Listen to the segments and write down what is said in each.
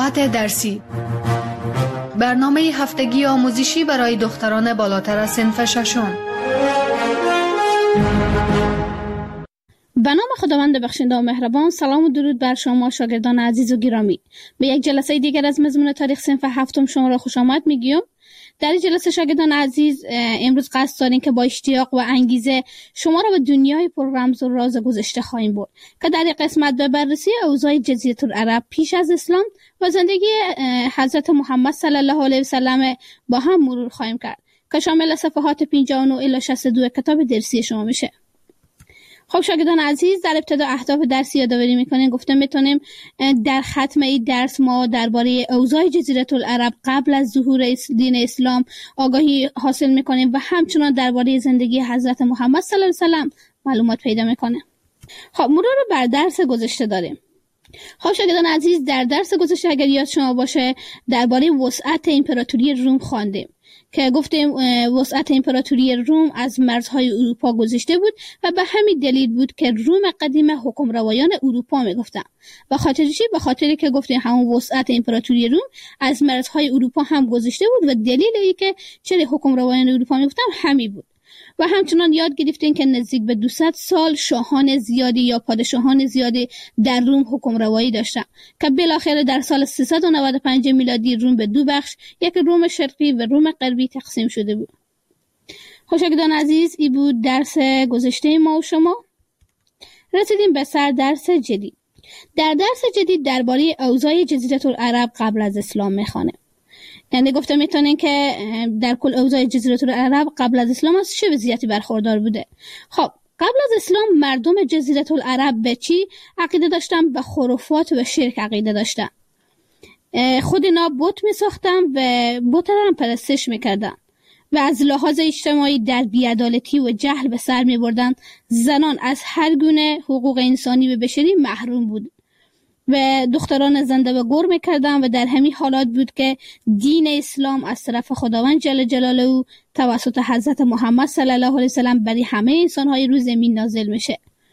ساعت درسی، برنامه هفتگی آموزشی برای دختران بالاتر از صنف ششم. به نام خداوند بخشنده و مهربان. سلام و درود بر شما شاگردان عزیز و گرامی. به یک جلسه دیگر از مضمون تاریخ صنف هفتم شما را خوش آمد میگیم. در این جلسه شاگردان عزیز امروز قصد داریم که با اشتیاق و انگیزه شما را به دنیای پر رمز و راز گذشته خواهیم برد که در این قسمت به بررسی اوضاع جزیره العرب پیش از اسلام و زندگی حضرت محمد صلی الله علیه و سلم با هم مرور خواهیم کرد که شامل صفحات 59 الی 62 کتاب درسی شما میشه. خب شاگردان عزیز، در ابتدا اهداف درسی یادآوری میکنیم. گفتم میتونیم در ختم این درس ما درباره اوضاع جزیره العرب قبل از ظهور دین اسلام آگاهی حاصل میکنیم و همچنان درباره زندگی حضرت محمد صلی الله علیه و سلم معلومات پیدا میکنیم. خب مرور بر درس گذشته داریم. خب شاگردان عزیز، در درس گذشته اگر یاد شما باشه درباره وسعت امپراتوری روم خواندیم که گفتیم وسعت امپراتوری روم از مرزهای اروپا گذشته بود و به همین دلیل بود که روم قدیم حکمروایان اروپا میگفتن. به خاطری که گفتیم همون وسعت امپراتوری روم از مرزهای اروپا هم گذشته بود و دلیل ای که چرا حکمروایان اروپا میگفتن همین بود. و همچنان یاد گرفتیم که نزدیک به 200 سال شاهان زیادی یا پادشاهان زیادی در روم حکمروایی داشتند که بالاخره در سال 395 میلادی روم به دو بخش، یک روم شرقی و روم غربی تقسیم شده بود. شاگردان عزیز، این بود درس گذشته ما و شما. رسیدیم به سر درس جدید. در درس جدید درباره اوضاع جزیره العرب قبل از اسلام میخوانیم. یعنی گفته میتونین که در کل اوضاع جزیره العرب قبل از اسلام از چه وضعیتی برخوردار بوده. خب قبل از اسلام مردم جزیره العرب به چی عقیده داشتن؟ به خرافات و شرک عقیده داشتن. خود اینا بت میساختن و بت را هم پرستش میکردن و از لحاظ اجتماعی در بی‌عدالتی و جهل به سر میبردن. زنان از هر گونه حقوق انسانی و بشری محروم بود و دختران زنده و گور میکردن و در همین حالات بود که دین اسلام از طرف خداوند جل جلاله توسط حضرت محمد صلی الله علیه و سلم برای همه انسان‌های روی زمین نازل میشه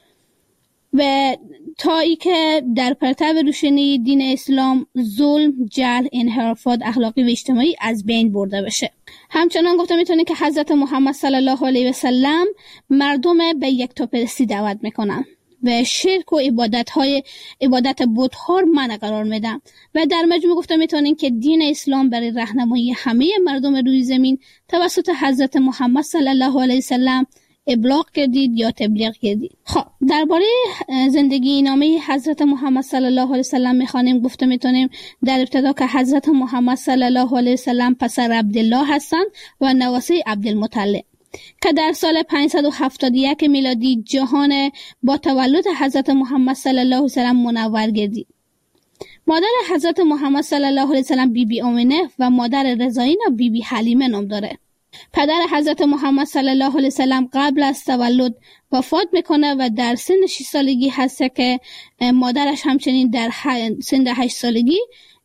و تا ای که در پرتو روشنی دین اسلام ظلم، جهل، انحرافات اخلاقی و اجتماعی از بین برده بشه. همچنان گفته میتونه که حضرت محمد صلی الله علیه و سلم مردم به یکتاپرستی دعوت میکنن و شرک و عبادت بت‌ها رو منع قرار میدن و در مجموع گفته میتونین که دین اسلام برای راهنمایی همه مردم روی زمین توسط حضرت محمد صلی الله علیه و سلم ابلاغ کردید یا تبلیغ کردید. خب درباره زندگی نامه حضرت محمد صلی الله علیه و سلم میخوانیم. گفته میتونیم در ابتدا که حضرت محمد صلی الله علیه و سلم پسر عبدالله هستند و نواسه عبدالمطلب که در سال 571 میلادی جهان با تولد حضرت محمد صلی الله علیه و سلم منور گردید. مادر حضرت محمد صلی الله علیه و سلم بی آمنه و مادر رضایینا بی حلیمه نام داره. پدر حضرت محمد صلی الله علیه و سلم قبل از تولد وفات میکنه و در سن 6 سالگی هست که مادرش همچنین در سن 8 سالگی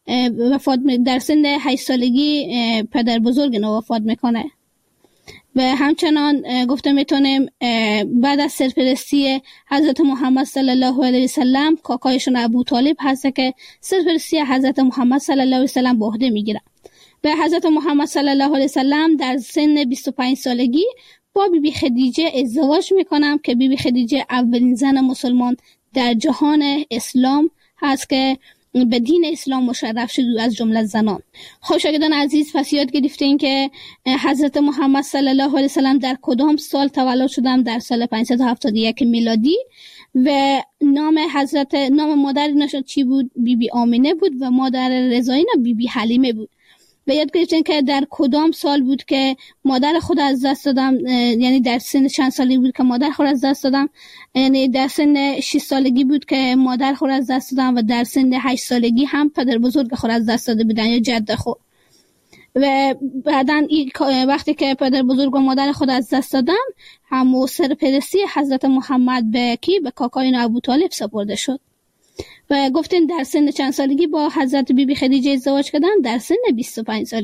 پدر بزرگ نو وفات میکنه. و همچنان گفته میتونیم بعد از سرپرستی حضرت محمد صلی الله علیه و سلم کاکایشون ابو طالب هست که سرپرستی حضرت محمد صلی الله علیه و سلم به عهده میگیره و حضرت محمد صلی الله علیه و سلم در سن 25 سالگی با بیبی خدیجه ازدواج میکنم که بیبی خدیجه اولین زن مسلمان در جهان اسلام هست که به دین اسلام مشرف شد از جمله زنان. خب شاگردان عزیز، پس یاد گرفتین که حضرت محمد صلی الله علیه و سلم در کدام سال تولد شدن؟ در سال 571 میلادی و نام مادر نشد چی بود؟ بیبی آمینه بود و مادر رضایینا بیبی حلیمه بود. و یاد گرفتین که در کدام سال بود که مادر خود از دست دادم، یعنی در سن چند سالگی بود که مادر خود از دست دادم، یعنی در سن 6 سالگی بود که مادر خود از دست دادم و در سن 8 سالگی هم پدر بزرگ خود از دست داده بودن یا جد خود. و بعدن وقتی که پدر بزرگ و مادر خود از دست دادن همو سرپرستی حضرت محمد به کاکای ابو طالب سپرده شد و گفتین در سن چند سالگی با حضرت بیبی خدیجه ازدواج کردن؟ در سن 25 سالگی.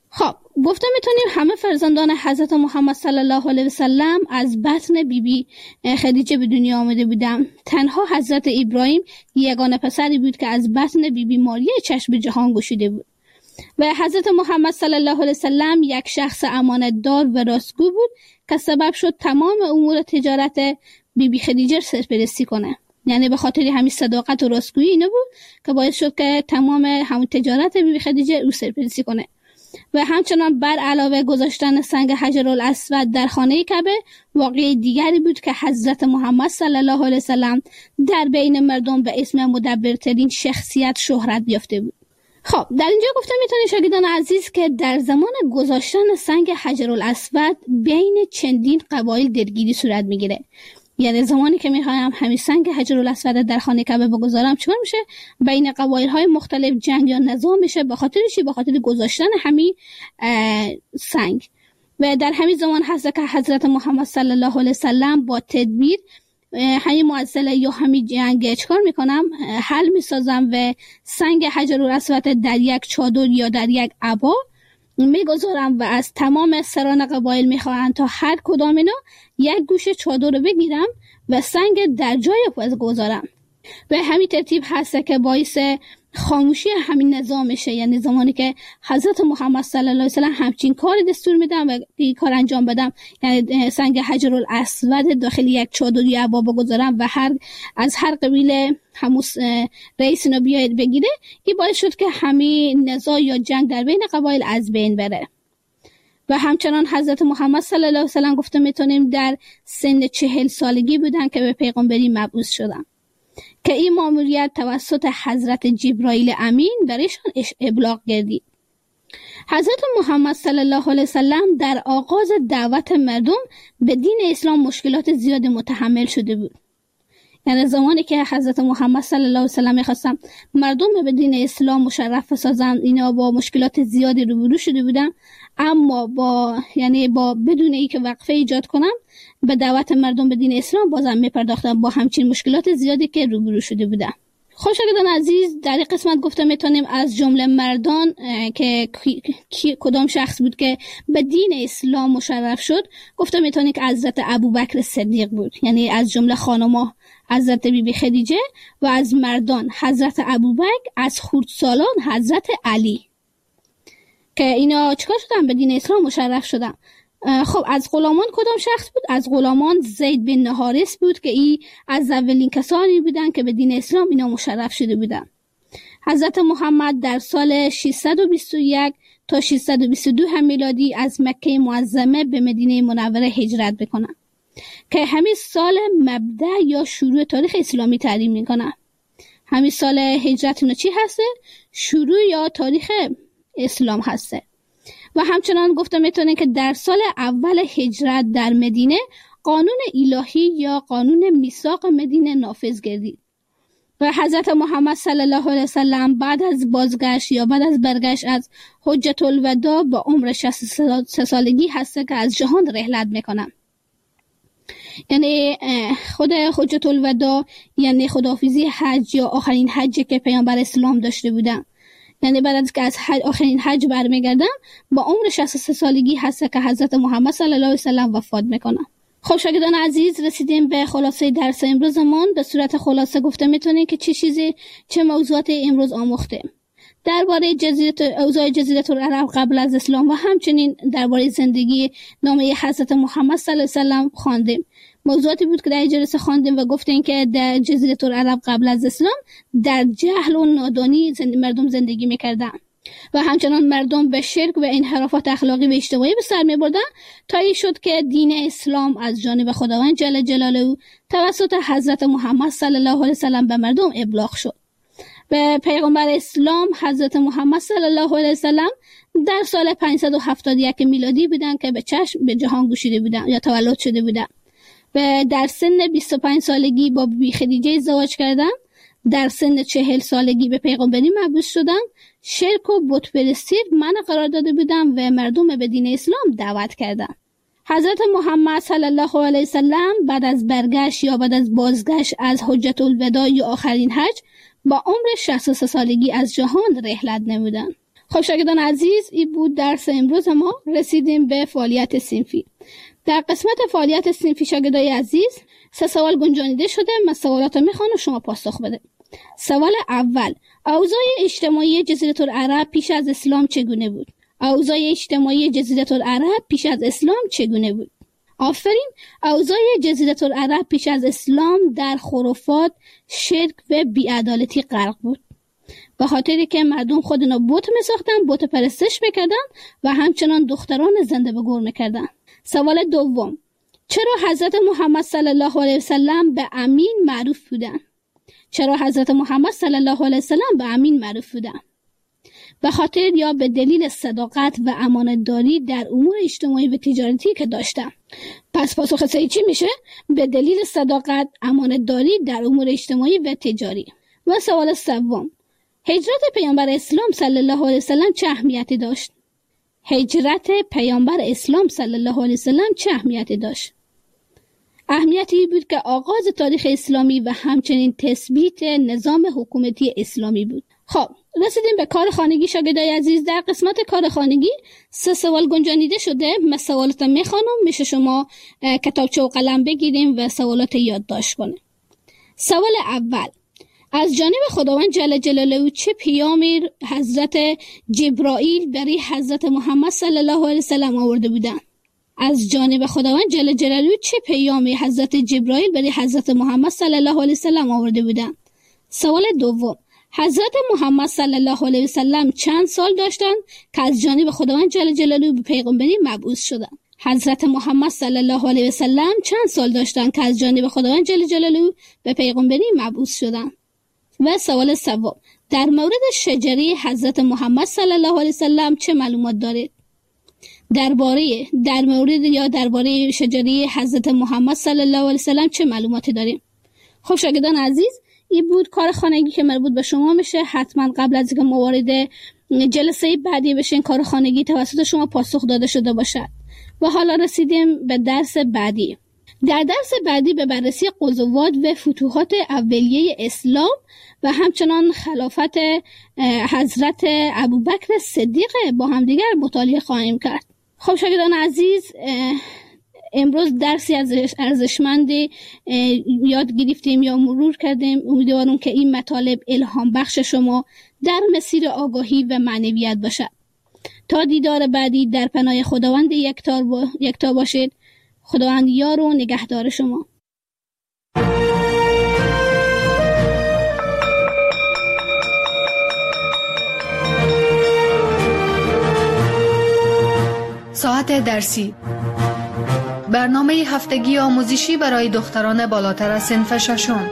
خب گفته میتونیم همه فرزندان حضرت محمد صلی الله علیه و سلم از بطن بیبی خدیجه به دنیا آمده بودند. تنها حضرت ابراهیم یگانه پسری بود که از بطن بیبی ماریه چشم به جهان گشوده بود و حضرت محمد صلی الله علیه و سلم یک شخص امانتدار و راستگو بود که سبب شد تمام امور تجارت بیبی خدیجه سرپرستی کنه. یعنی به خاطر همین صداقت و راستگویی اینه بود که باعث شد که تمام همون تجارت بیبی خدیجه او سرپرستی کنه. و همچنان بر علاوه گذاشتن سنگ حجرالاسود در خانه کعبه واقعه دیگری بود که حضرت محمد صلی الله علیه وسلم در بین مردم به اسم مدبرترین شخصیت شهرت یافته بود. خب در اینجا گفته میتونید شاگردان عزیز که در زمان گذاشتن سنگ حجرالاسود بین چندین قبایل درگیری صورت میگیره. یعنی زمانی که میخوایم همین سنگ حجرالاسود در خانه کعبه بگذارم چون میشه بین قبایل های مختلف جنگ یا نزاع میشه به خاطر چی؟ به خاطر گذاشتن همین سنگ. و در همین زمان هست که حضرت محمد صلی الله علیه وسلم با تدبیر همین معضله یا همین جنگ چکار میکنم حل میسازم و سنگ حجرالاسود در یک چادر یا در یک عبا میگذارم و از تمام سران قبایل میخواهند تا هر کدام اینا یک گوشه چادر رو بگیرم و سنگ در جای پس گذارم. و همین ترتیب هست که باعث خاموشی همین نظام میشه. یعنی زمانی که حضرت محمد صلی الله علیه وسلم همچین کار دستور میدم و این کار انجام بدم، یعنی سنگ حجرالاسود داخل یک چادر یا عبا بگذارم و از هر قبیله همون رئیس اینو بیاید بگیره، این باعث شد که همین نزاع یا جنگ در بین قبایل از بین بره. و همچنان حضرت محمد صلی الله علیه وسلم گفته میتونیم در سن 40 سالگی بودن که به پیغمبری مبعوث شدن که این ماموریت توسط حضرت جبرائیل امین برایشان ابلاغ گردید. حضرت محمد صلی الله علیه وسلم در آغاز دعوت مردم به دین اسلام مشکلات زیاد متحمل شده بود. یعنی زمانی که حضرت محمد صلی الله علیه وسلم می‌خواستن مردم به دین اسلام مشرف بسازند، اینا با مشکلات زیادی روبرو شده بودن، اما با بدون اینکه وقفه ایجاد کنم به دعوت مردم به دین اسلام بازم میپرداختن با همچین مشکلات زیادی که روبرو شده بودن. خب شاگردان عزیز، در این قسمت گفته میتونیم از جمله مردان که کدام شخص بود که به دین اسلام مشرف شد، گفته میتونیم که حضرت ابوبکر صدیق بود. یعنی از جمله خانم‌ها حضرت بیبی خدیجه و از مردان حضرت ابوبکر، از خردسالان حضرت علی که اینا چیکار شدن؟ به دین اسلام مشرف شدن. خب از غلامان کدام شخص بود؟ از غلامان زید بن حارث بود که ای از اولین کسانی بودن که به دین اسلام اینا مشرف شده بودن. حضرت محمد در سال 621 تا 622 هم میلادی از مکه معظمه به مدینه منوره هجرت بکنن که همین سال مبدأ یا شروع تاریخ اسلامی تعیین میکنن. همین سال هجرت اینو چی هسته؟ شروع یا تاریخ اسلام هسته. و همچنان گفته میتونه که در سال اول هجرت در مدینه قانون الهی یا قانون میثاق مدینه نافذ گردید و حضرت محمد صلی الله علیه وسلم بعد از بازگشت یا بعد از برگشت از حجة الوداع با عمر 63 سالگی هسته که از جهان رحلت میکنن. یعنی خود حجة الوداع یعنی خداحافظی حج یا آخرین حجی که پیامبر اسلام داشته بودن. یعنی بعد از که از آخرین حج برمیگردن با عمر 63 سالگی هست که حضرت محمد صلی الله علیه وسلم وفات میکنن. خب شاگردان عزیز، رسیدیم به خلاصه درس امروزمون. به صورت خلاصه گفته میتونیم که چه موضوعات امروز آموختیم درباره اوضاع جزیره العرب قبل از اسلام و همچنین درباره زندگی نامه حضرت محمد صلی الله علیه وسلم خواندیم. موضوعاتی بود که در جلسه خواندیم و گفتیم که در جزیره العرب قبل از اسلام در جهل و نادانی مردم زندگی میکردن و همچنان مردم به شرک و انحرافات اخلاقی و اجتماعی به سر میبردن تا این شد که دین اسلام از جانب خداوند جل جلاله توسط حضرت محمد صلی الله علیه وسلم به مردم ابلاغ شد. به پیغمبر اسلام حضرت محمد صلی الله علیه وسلم در سال 571 میلادی بودن که به جهان گشوده بودن یا تولد شده بودن و در سن 25 سالگی با بیبی خدیجه ازدواج کردن. در سن 40 سالگی به پیغمبری مبعوث شدن. شرک و بت پرستی منع قرار داده بودن و مردم به دین اسلام دعوت کردن. حضرت محمد صلی الله علیه وسلم بعد از برگشت یا بعد از بازگشت از حجة الوداع یا آخرین حج با عمر 63 سالگی از جهان رحلت نمودند. خب شاگردان عزیز، این بود درس امروز ما. رسیدیم به فعالیت صنفی. در قسمت فعالیت صنفی شاگردای عزیز 3 سوال گنجانیده شده. من سوالات رو میخوام و شما پاسخ بده. سوال اول: اوضاع اجتماعی جزیره العرب پیش از اسلام چگونه بود؟ اوضاع اجتماعی جزیره العرب پیش از اسلام چگونه بود؟ آفرین. اوضاع جزیره العرب پیش از اسلام در خرافات، شرک و بی‌عدالتی غرق بود. به خاطری که مردم خودنا بت می‌ساختن، بت پرستش می‌کردن و همچنان دختران زنده به گور می‌کردن. سوال دوم: چرا حضرت محمد صلی الله علیه وسلم به امین معروف بودند؟ چرا حضرت محمد صلی الله علیه وسلم به امین معروف بودند؟ به خاطر یا به دلیل صداقت و امانتداری در امور اجتماعی و تجارتی که داشتند. پس پاسخ صحیح چی میشه؟ به دلیل صداقت، امانتداری در امور اجتماعی و تجاری. و سوال سوم: هجرت پیامبر اسلام صلی الله علیه وسلم چه اهمیتی داشت؟ هجرت پیامبر اسلام صلی الله علیه وسلم چه اهمیتی داشت؟ اهمیتی بود که آغاز تاریخ اسلامی و همچنین تثبیت نظام حکومتی اسلامی بود. خب رسیدیم به کار خانگی شاگردای عزیز. در قسمت کار خانگی 3 سوال گنجانیده شده. من سوالات میخوانم، میشه شما کتابچه و قلم بگیریم و سوالات یادداشت کنیم. سوال اول: از جانب خداوند جل جلاله چه پیامی حضرت جبرائیل برای حضرت محمد صلی الله علیه وسلم آورده بودند؟ از جانب خداوند جل جلاله چه پیامی حضرت جبرائیل برای حضرت محمد صلی الله علیه وسلم آورده بودند؟ سوال دوم: حضرت محمد صلی الله علیه وسلم چند سال داشتند که از جانب خداوند جل جلاله به پیغمبری مبعوث شدند؟ حضرت محمد صلی الله علیه وسلم چند سال داشتند که از جانب خداوند جل جلاله به پیغمبری مبعوث شدند؟ و سوال سوم: در مورد شجره حضرت محمد صلی الله علیه وسلم چه معلومات دارید؟ درباره شجره حضرت محمد صلی الله علیه وسلم چه معلوماتی داریم؟ خب شاگردان عزیز، این بود کار خانگی که مربوط به شما میشه. حتما قبل از اینکه ما وارد جلسه بعدی بشین کار خانگی توسط شما پاسخ داده شده باشد. و حالا رسیدیم به درس بعدی. در درس بعدی به بررسی غزوات و فتوحات اولیه اسلام و همچنان خلافت حضرت ابوبکر صدیق با همدیگر مطالعه خواهیم کرد. خب شاگردان عزیز، امروز درسی از ارزشمندی یاد گرفتیم یا مرور کردیم. امیدوارم که این مطالب الهام بخش شما در مسیر آگاهی و معنویت باشد. تا دیدار بعدی در پناه خداوند یکتا باشید. خداوند یار و نگهدار شما. ساعت درسی، برنامه هفتگی آموزشی برای دختران بالاتر از صنف ششم.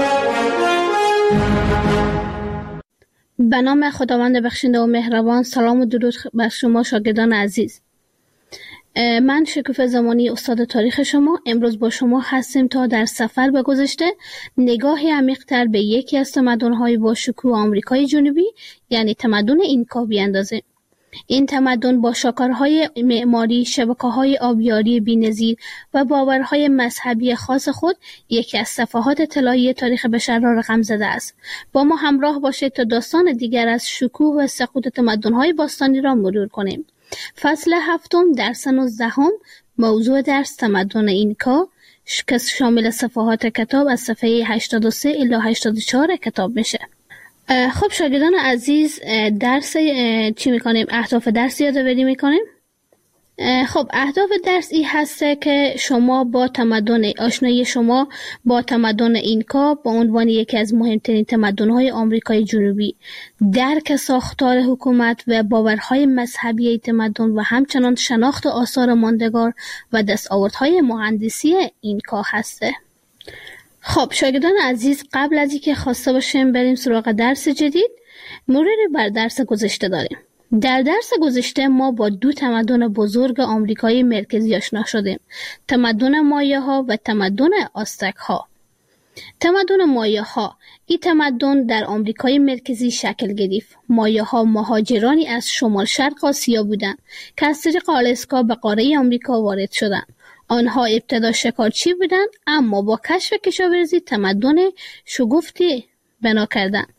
به نام خداوند بخشنده و مهربان. سلام و درود بر شما شاگردان عزیز. من شکوفه زمانی استاد تاریخ شما امروز با شما هستیم تا در سفر به گذشته نگاهی عمیق‌تر به یکی از تمدن‌های با شکوه آمریکای جنوبی یعنی تمدن اینکا بیاندازیم. این تمدن با شاهکارهای معماری، شبکه‌های آبیاری بی‌نظیر و باورهای مذهبی خاص خود یکی از صفحات طلایی تاریخ بشر را رقم زده است. با ما همراه باشید تا داستان دیگر از شکوه و سقوط تمدن‌های باستانی را مرور کنیم. فصل 7 درس 19 موضوع درس تمدن اینکا که شامل صفحات کتاب از صفحه 83 الی 84 کتاب میشه. خب شاگردان عزیز، درس چی میکنیم؟ اهداف درس یادآوری میکنیم. خب اهداف درس این هسته که شما با آشنایی شما با تمدن اینکا با عنوان یکی از مهمترین تمدن‌های آمریکای جنوبی، درک ساختار حکومت و باورهای مذهبی تمدن و همچنان شناخت آثار ماندگار و دستاوردهای مهندسی اینکا هسته. خب شاگردان عزیز، قبل از اینکه خواسته باشیم بریم سراغ درس جدید، مروری بر درس گذشته داریم. در درس گذشته ما با 2 تمدن بزرگ آمریکای مرکزی آشنا شدیم: تمدن مایاها و تمدن آزتک‌ها. تمدن مایاها، این تمدن در آمریکای مرکزی شکل گرفت. مایاها مهاجرانی از شمال شرق آسیا بودند که از طریق آلاسکا به قاره آمریکا وارد شدند. آنها ابتدا شکارچی بودند اما با کشف کشاورزی تمدن شگفتی بنا کردند.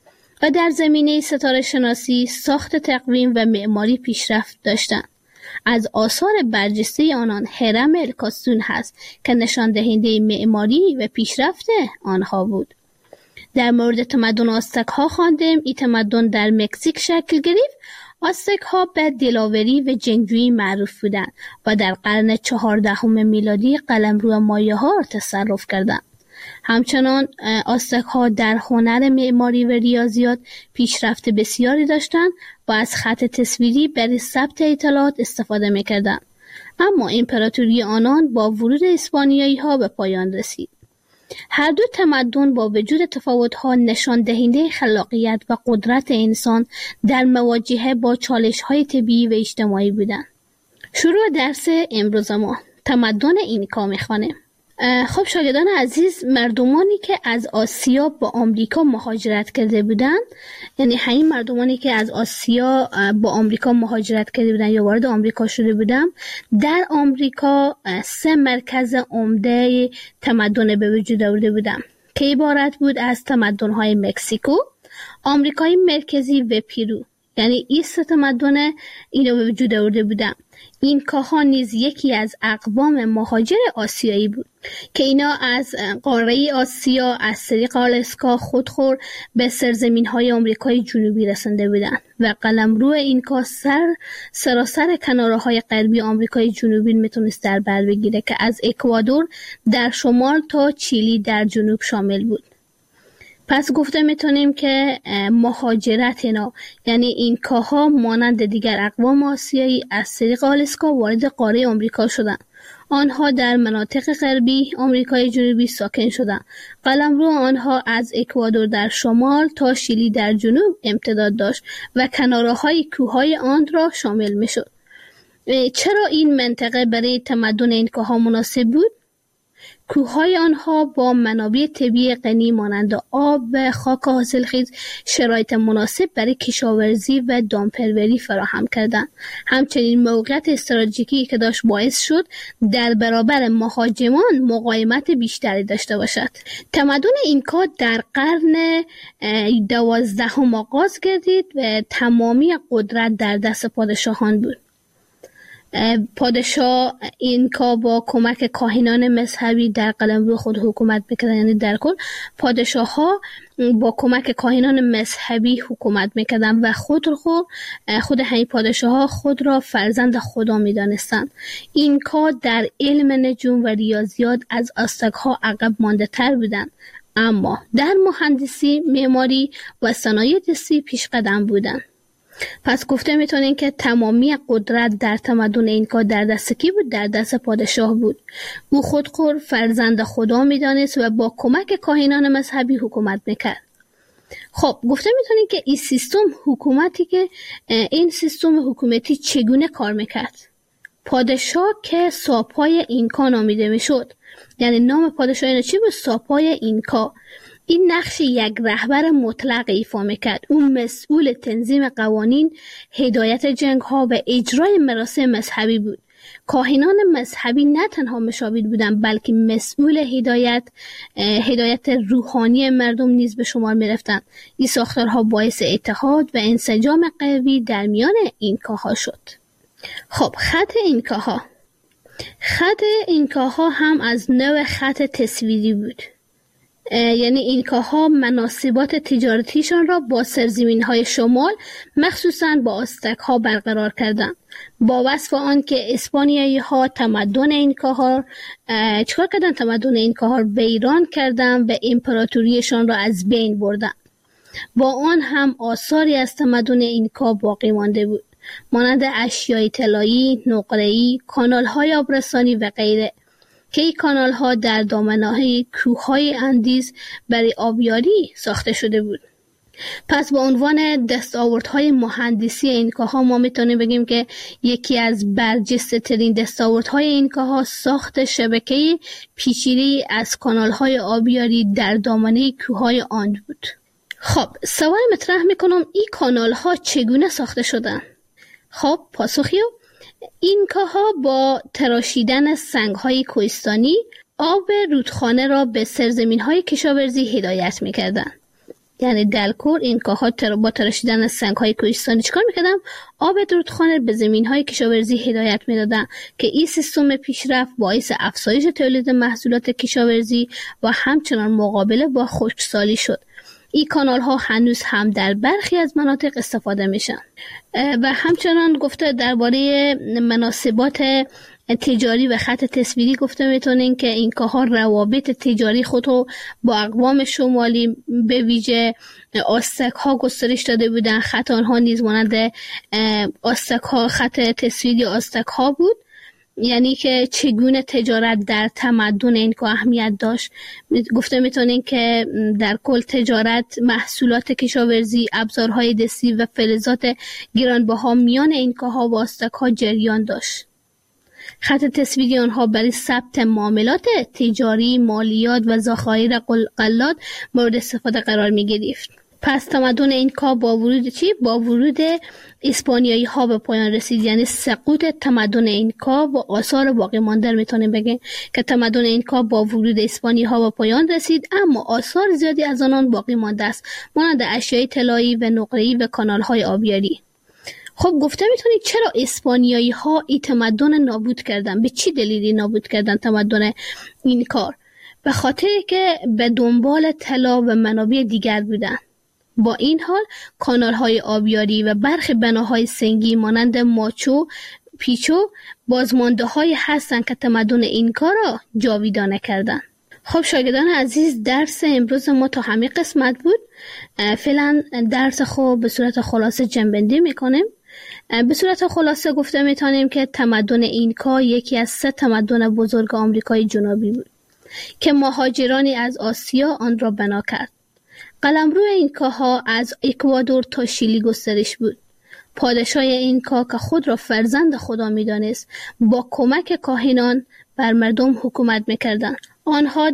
و در زمینه ستاره شناسی، ساخت تقویم و معماری پیشرفت داشتند. از آثار برجسته آنان هرم الکاستون هست که نشان دهنده معماری و پیشرفت آنها بود. در مورد تمدن آستک ها خواندیم. این تمدن در مکزیک شکل گرفت. آستک ها به دلاوری و جنگجویی معروف بودند و در قرن 14 میلادی قلمرو مایه ها تصرف کردند. همچنان آستک ها در هنر معماری و ریاضیات پیشرفت بسیاری داشتند و از خط تصویری برای ثبت اطلاعات استفاده می‌کردند. اما امپراتوری آنان با ورود اسپانیایی ها به پایان رسید. هر دو تمدن با وجود تفاوت‌ها نشان دهنده خلاقیت و قدرت انسان در مواجهه با چالش‌های طبیعی و اجتماعی بودند. شروع درس امروز ما تمدن اینکا می‌خوانیم. خب شاگردان عزیز، مردمانی که از آسیا با آمریکا مهاجرت کرده بودند، یعنی همین مردمانی که از آسیا با آمریکا مهاجرت کرده بودند یا وارد آمریکا شده بودند، در آمریکا 3 مرکز عمده تمدن به وجود آورده بودند که عبارت بود از تمدن‌های مکزیکو، آمریکای مرکزی و پیرو. یعنی این 3 تمدن اینو به وجود آورده بودند. اینکاها نیز یکی از اقوام مهاجر آسیایی بود که اینا از قاره آسیا از طریق آلاسکا خودخور به سرزمین‌های آمریکای جنوبی رسنده بودند و قلمرو اینکا سراسر کناره‌های غربی آمریکای جنوبی میتونست در بر بگیره که از اکوادور در شمال تا چیلی در جنوب شامل بود. پس گفته میتونیم که مهاجرت اینا، یعنی اینکاها مانند دیگر اقوام آسیایی از طریق آلاسکا وارد قاره آمریکا شدند. آنها در مناطق غربی آمریکای جنوبی ساکن شدند. قلمرو آنها از اکوادور در شمال تا شیلی در جنوب امتداد داشت و کناره‌های کوههای آن را شامل میشد. چرا این منطقه برای تمدن اینکاها مناسب بود؟ کوههای آنها با منابع طبیعی غنی مانند آب و خاک حاصلخیز شرایط مناسب برای کشاورزی و دامپروری فراهم کردند. همچنین موقعیت استراتژیکی که داشت باعث شد در برابر مهاجمان مقاومت بیشتری داشته باشد. تمدن اینکا در قرن 12 آغاز گردید و تمامی قدرت در دست پادشاهان بود. پادشاه اینکا با کمک کاهنان مذهبی در قلمرو خود حکومت میکردن. یعنی در کل پادشاه ها با کمک کاهنان مذهبی حکومت میکردن و خود همین پادشاه ها خود را فرزند خدا میدانستند. اینکا در علم نجوم و ریاضیات از آستک ها عقب مانده تر بودند، اما در مهندسی، معماری و صنایع دستی پیش قدم بودند. پس گفته میتونین که تمامی قدرت در تمدن اینکا در دست کی بود؟ در دست پادشاه بود. او خود فرزند خدا میدانست و با کمک کاهنان مذهبی حکومت میکرد. خب گفته میتونین که این سیستم حکومتی چگونه کار میکرد؟ پادشاه که ساپای اینکا نامیده میشد، یعنی نام پادشاه اینا چی بود؟ ساپای اینکا. این نقش یک رهبر مطلق ایفا میکرد. اون مسئول تنظیم قوانین، هدایت جنگ ها و اجرای مراسم مذهبی بود. کاهنان مذهبی نه تنها مشاور بودند بلکه مسئول هدایت روحانی مردم نیز به شمار میرفتند. این ساختارها باعث اتحاد و انسجام قوی در میان اینکاها شد. خب خط اینکاها هم از نوع خط تصویری بود. یعنی اینکاها مناسبات تجارتیشان را با سرزمین‌های شمال مخصوصاً با آستک ها برقرار کردند. با وصف آن که اسپانیایی ها تمدن اینکاها چکار کردن؟ تمدن اینکاها را ویران کردن و امپراتوریشان را از بین بردن. با آن هم آثاری از تمدن اینکا باقی مانده بود، مانند اشیای طلایی، نقره‌ای، کانال‌های آبرسانی و غیره که این کانال ها در دامنه‌های کوههای اندیز برای آبیاری ساخته شده بود. پس با عنوان دستاوردهای مهندسی اینکاها ما میتونیم بگیم که یکی از برجسته ترین دستاوردهای اینکاها ساخت شبکه پیچیده‌ای از کانال های آبیاری در دامنه کوههای آند بود. خب سوال مطرح میکنم این کانال ها چگونه ساخته شدن؟ خب پاسخیو اینکاها با تراشیدن سنگ‌های کوهستانی آب رودخانه را به سرزمین‌های کشاورزی هدایت می‌کردند. یعنی دلکور اینکاها با تراشیدن سنگ‌های کوهستانی چیکار می‌کردن؟ آب رودخانه به زمین‌های کشاورزی هدایت می‌دادن که این سیستم پیشرفت باعث افزایش تولید محصولات کشاورزی و همچنان مقابله با خشکسالی شد. این کانال ها هنوز هم در برخی از مناطق استفاده میشن و همچنان گفته درباره مناسبات تجاری و خط تصویری گفته میتونین که اینکاها روابط تجاری خود رو با اقوام شمالی به ویژه آستک ها گسترش داده بودن. خط آنها نیز مانند آستک ها، خط تصویری آستک ها بود، یعنی که چگونه تجارت در تمدن اینکا اهمیت داشت. گفته میتونین که در کل تجارت، محصولات کشاورزی، ابزارهای دستی و فلزات گرانبها میان اینکاها و آستک‌ها جریان داشت. خط تصویری آنها برای ثبت معاملات تجاری، مالیات و ذخایر غلات مورد استفاده قرار می گرفت. پس تمدن اینکا با ورود اسپانیایی ها به پایان رسید، یعنی سقوط تمدن اینکا و آثار باقی مانده میتونیم بگیم که تمدن اینکا با ورود اسپانیایی ها به پایان رسید، اما آثار زیادی از آنان باقی مانده است، مانند اشیاء طلایی و نقره‌ای و کانال های آبیاری. خب گفته میتونید چرا اسپانیایی ها این تمدن نابود کردن؟ به چی دلیلی نابود کردن تمدن اینکا؟ به خاطر که به دنبال طلا و منابع دیگر بودن. با این حال کانال های آبیاری و برخی بناهای سنگی مانند ماچو پیچو بازمانده های هستند که تمدن اینکا را جاویدانه کردند. خب شاگردان عزیز، درس امروز ما تا همین قسمت بود. فعلا درس خوب به صورت خلاصه جنبندی میکنیم. به صورت خلاصه گفته میتونیم که تمدن اینکا یکی از 3 تمدن بزرگ آمریکای جنوبی بود که مهاجرانی از آسیا آن را بنا کرد. قلمرو اینکاها از اکوادور تا شیلی گسترش بود. پادشاه اینکا که خود را فرزند خدا می‌دانست، با کمک کاهنان بر مردم حکومت می‌کردند. آنها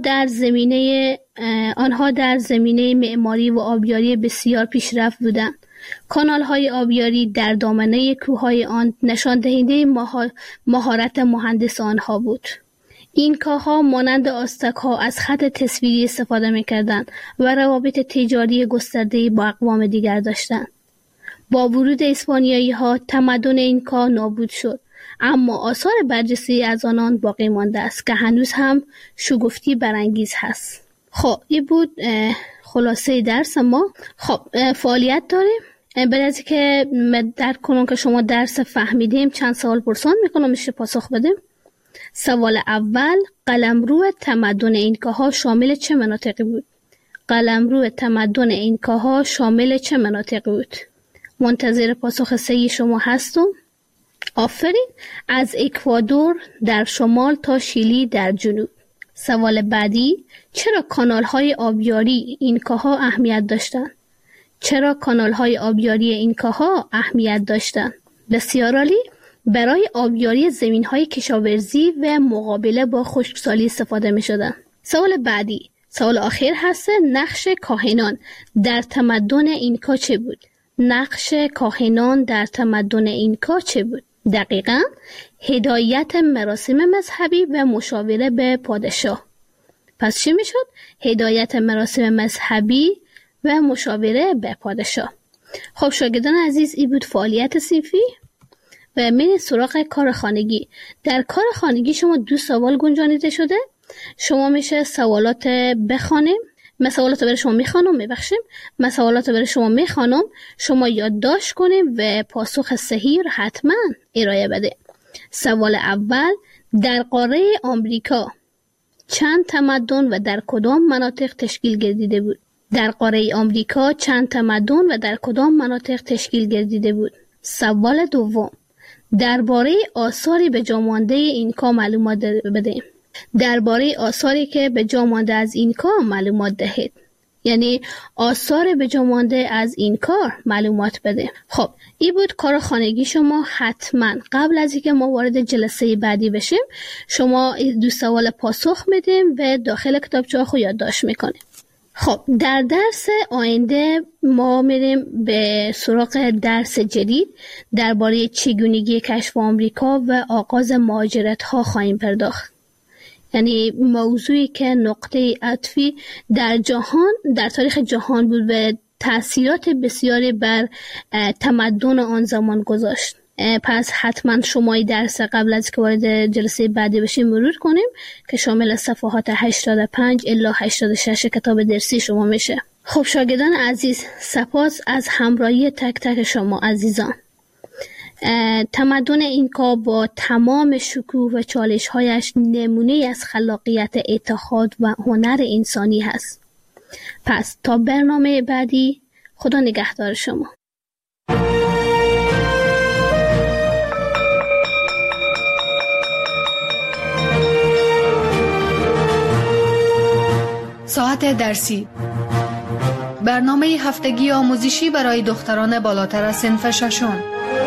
در زمینه معماری و آبیاری بسیار پیشرفت بودند. کانال‌های آبیاری در دامنه کوههای آن نشان دهنده مهارت مهندس آنها بود. اینکاها مانند آستک‌ها از خط تصویری استفاده می‌کردند و روابط تجاری گسترده‌ای با اقوام دیگر داشتند. با ورود اسپانیایی‌ها تمدن اینکا نابود شد، اما آثار برجسته از آنان باقی مانده است که هنوز هم شگفتی برانگیز هست. خب این بود خلاصه درس ما. خب فعالیت داریم. بعد از اینکه درک کنم که شما درس فهمیدیم، چند سوال پرسان میکنم، میشه پاسخ بدیم. سوال اول، قلمرو تمدن اینکاها شامل چه مناطقی بود؟ قلمرو تمدن اینکاها شامل چه مناطقی بود؟ منتظر پاسخ صحیح شما هستم. آفرین. از اکوادور در شمال تا شیلی در جنوب. سوال بعدی، چرا کانال‌های آبیاری اینکاها اهمیت داشتند؟ چرا کانال‌های آبیاری اینکاها اهمیت داشتند؟ بسیار عالی. برای آبیاری زمین‌های کشاورزی و مقابله با خشکسالی استفاده می‌شدند. سوال بعدی، سوال آخر هست، نقش کاهنان در تمدن اینکا چه بود؟ نقش کاهنان در تمدن اینکا چه بود؟ دقیقاً هدایت مراسم مذهبی و مشاوره به پادشاه. پس چی میشد؟ هدایت مراسم مذهبی و مشاوره به پادشاه. خب شاگردان عزیز، این بود فعالیت صنفی و میریم سراغ کار خانگی. در کار خانگی شما 2 سوال گنجانیده شده. شما میشه سوالات بخوانیم. من سوالات برای شما میخوانم. شما یادداشت کنیم و پاسخ صحیح را حتما ارائه بده. سوال اول، در قاره آمریکا چند تمدن و در کدام مناطق تشکیل گردیده بود؟ در قاره آمریکا چند تمدن و در کدام مناطق تشکیل گردیده بود؟ سوال دوم، درباره آثاری به جا مانده اینکا معلومات بده. درباره آثاری که به جا مانده از اینکا معلومات دهید. یعنی آثار به جا مانده از این کار معلومات بده. خب این بود کار خانگی شما. حتما قبل از اینکه ما وارد جلسه بعدی بشیم، شما 2 سوال پاسخ میدیم و داخل کتابچه خود یادداشت میکنیم. خب در درس آینده ما میریم به سراغ درس جدید درباره چگونگی کشف آمریکا و آغاز مهاجرت ها خواهیم پرداخت. یعنی موضوعی که نقطه عطفی در جهان، در تاریخ جهان بود و تأثیرات بسیاری بر تمدن آن زمان گذاشت. پس حتما شما درس قبل از که وارد جلسه بعدی بشیم مرور کنیم که شامل صفحات 85 الی 86 کتاب درسی شما میشه. خب شاگردان عزیز، سپاس از همراهی تک تک شما عزیزان. تمدن اینکا با تمام شکوه و چالش‌هایش نمونه از خلاقیت، اتحاد و هنر انسانی هست. پس تا برنامه بعدی، خدا نگهدار شما. ساعت درسی، برنامه هفتگی آموزشی برای دختران بالاتر از صنف ششم.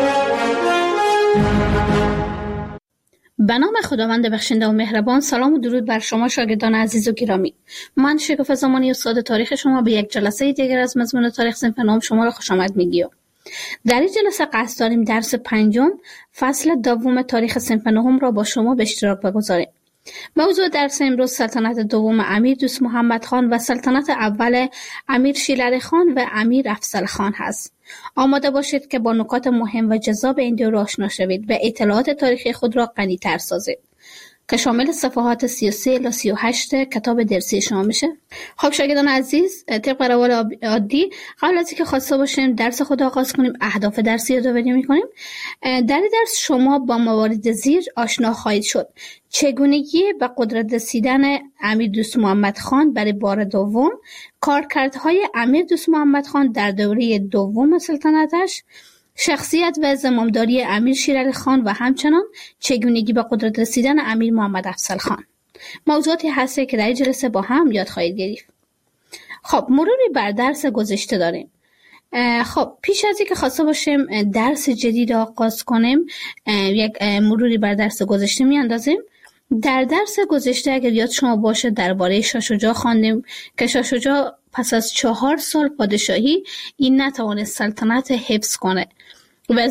به نام خداوند بخشنده و مهربان. سلام و درود بر شما شاگردان عزیز و گرامی. من شکوفه زمانی استاد تاریخ شما به یک جلسه دیگر از مضمون تاریخ صنف نهم شما را خوش آمد میگیم. در این جلسه قصد داریم درس 5 فصل دوم تاریخ صنف نهم را با شما به اشتراک بگذاریم. موضوع درس امروز سلطنت دوم امیر دوست محمد خان و سلطنت اول امیر شیرعلی خان و امیر افضل خان هست. آماده باشید که با نکات مهم و جذاب این دو آشنا شوید و اطلاعات تاریخی خود را غنی‌تر سازید که شامل صفحات 33 الی 38 کتاب درسی شما میشه. خب شاگردان عزیز، طبق روال عادی قبل از اینکه خواسته باشیم درس خود آغاز کنیم، اهداف درسی یادآوری می‌کنیم. در این درس شما با موارد زیر آشنا خواهید شد: چگونگی به قدرت رسیدن امیر دوست محمد خان برای بار دوم، کارکردهای امیر دوست محمد خان در دوره دوم سلطنتش، شخصیت و زمامداری امیر شیرعلی خان و همچنان چگونگی به قدرت رسیدن امیر محمد افضل خان. موضوعاتی هسته که در این جلسه با هم یاد خواهید گرفت. خب مروری بر درس گذشته داریم. خب پیش از اینکه خواسته باشیم درس جدید آغاز کنیم، یک مروری بر درس گذشته میاندازیم. در درس گذشته اگر یاد شما باشه درباره شاه شجاع خواندیم که شاه شجاع پس از 4 سال پادشاهی این نتوانست سلطنت حفظ کنه و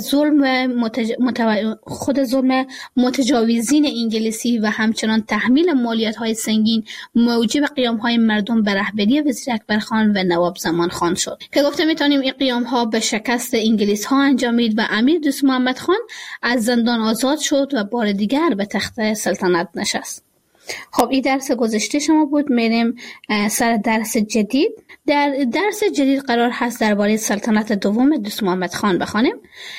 خود ظلم متجاوزین انگلیسی و همچنان تحمیل مالیات‌های سنگین موجب قیام‌های مردم به رهبری وزیر اکبر خان و نواب زمان خان شد که گفته میتونیم این قیام‌ها به شکست انگلیس‌ها انجامید و امیر دوست محمد خان از زندان آزاد شد و بار دیگر به تخت سلطنت نشست. خب این درس گذشته شما بود. میریم سر درس جدید. در درس جدید قرار هست درباره سلطنت دوم دوست محمد خان بخوانیم.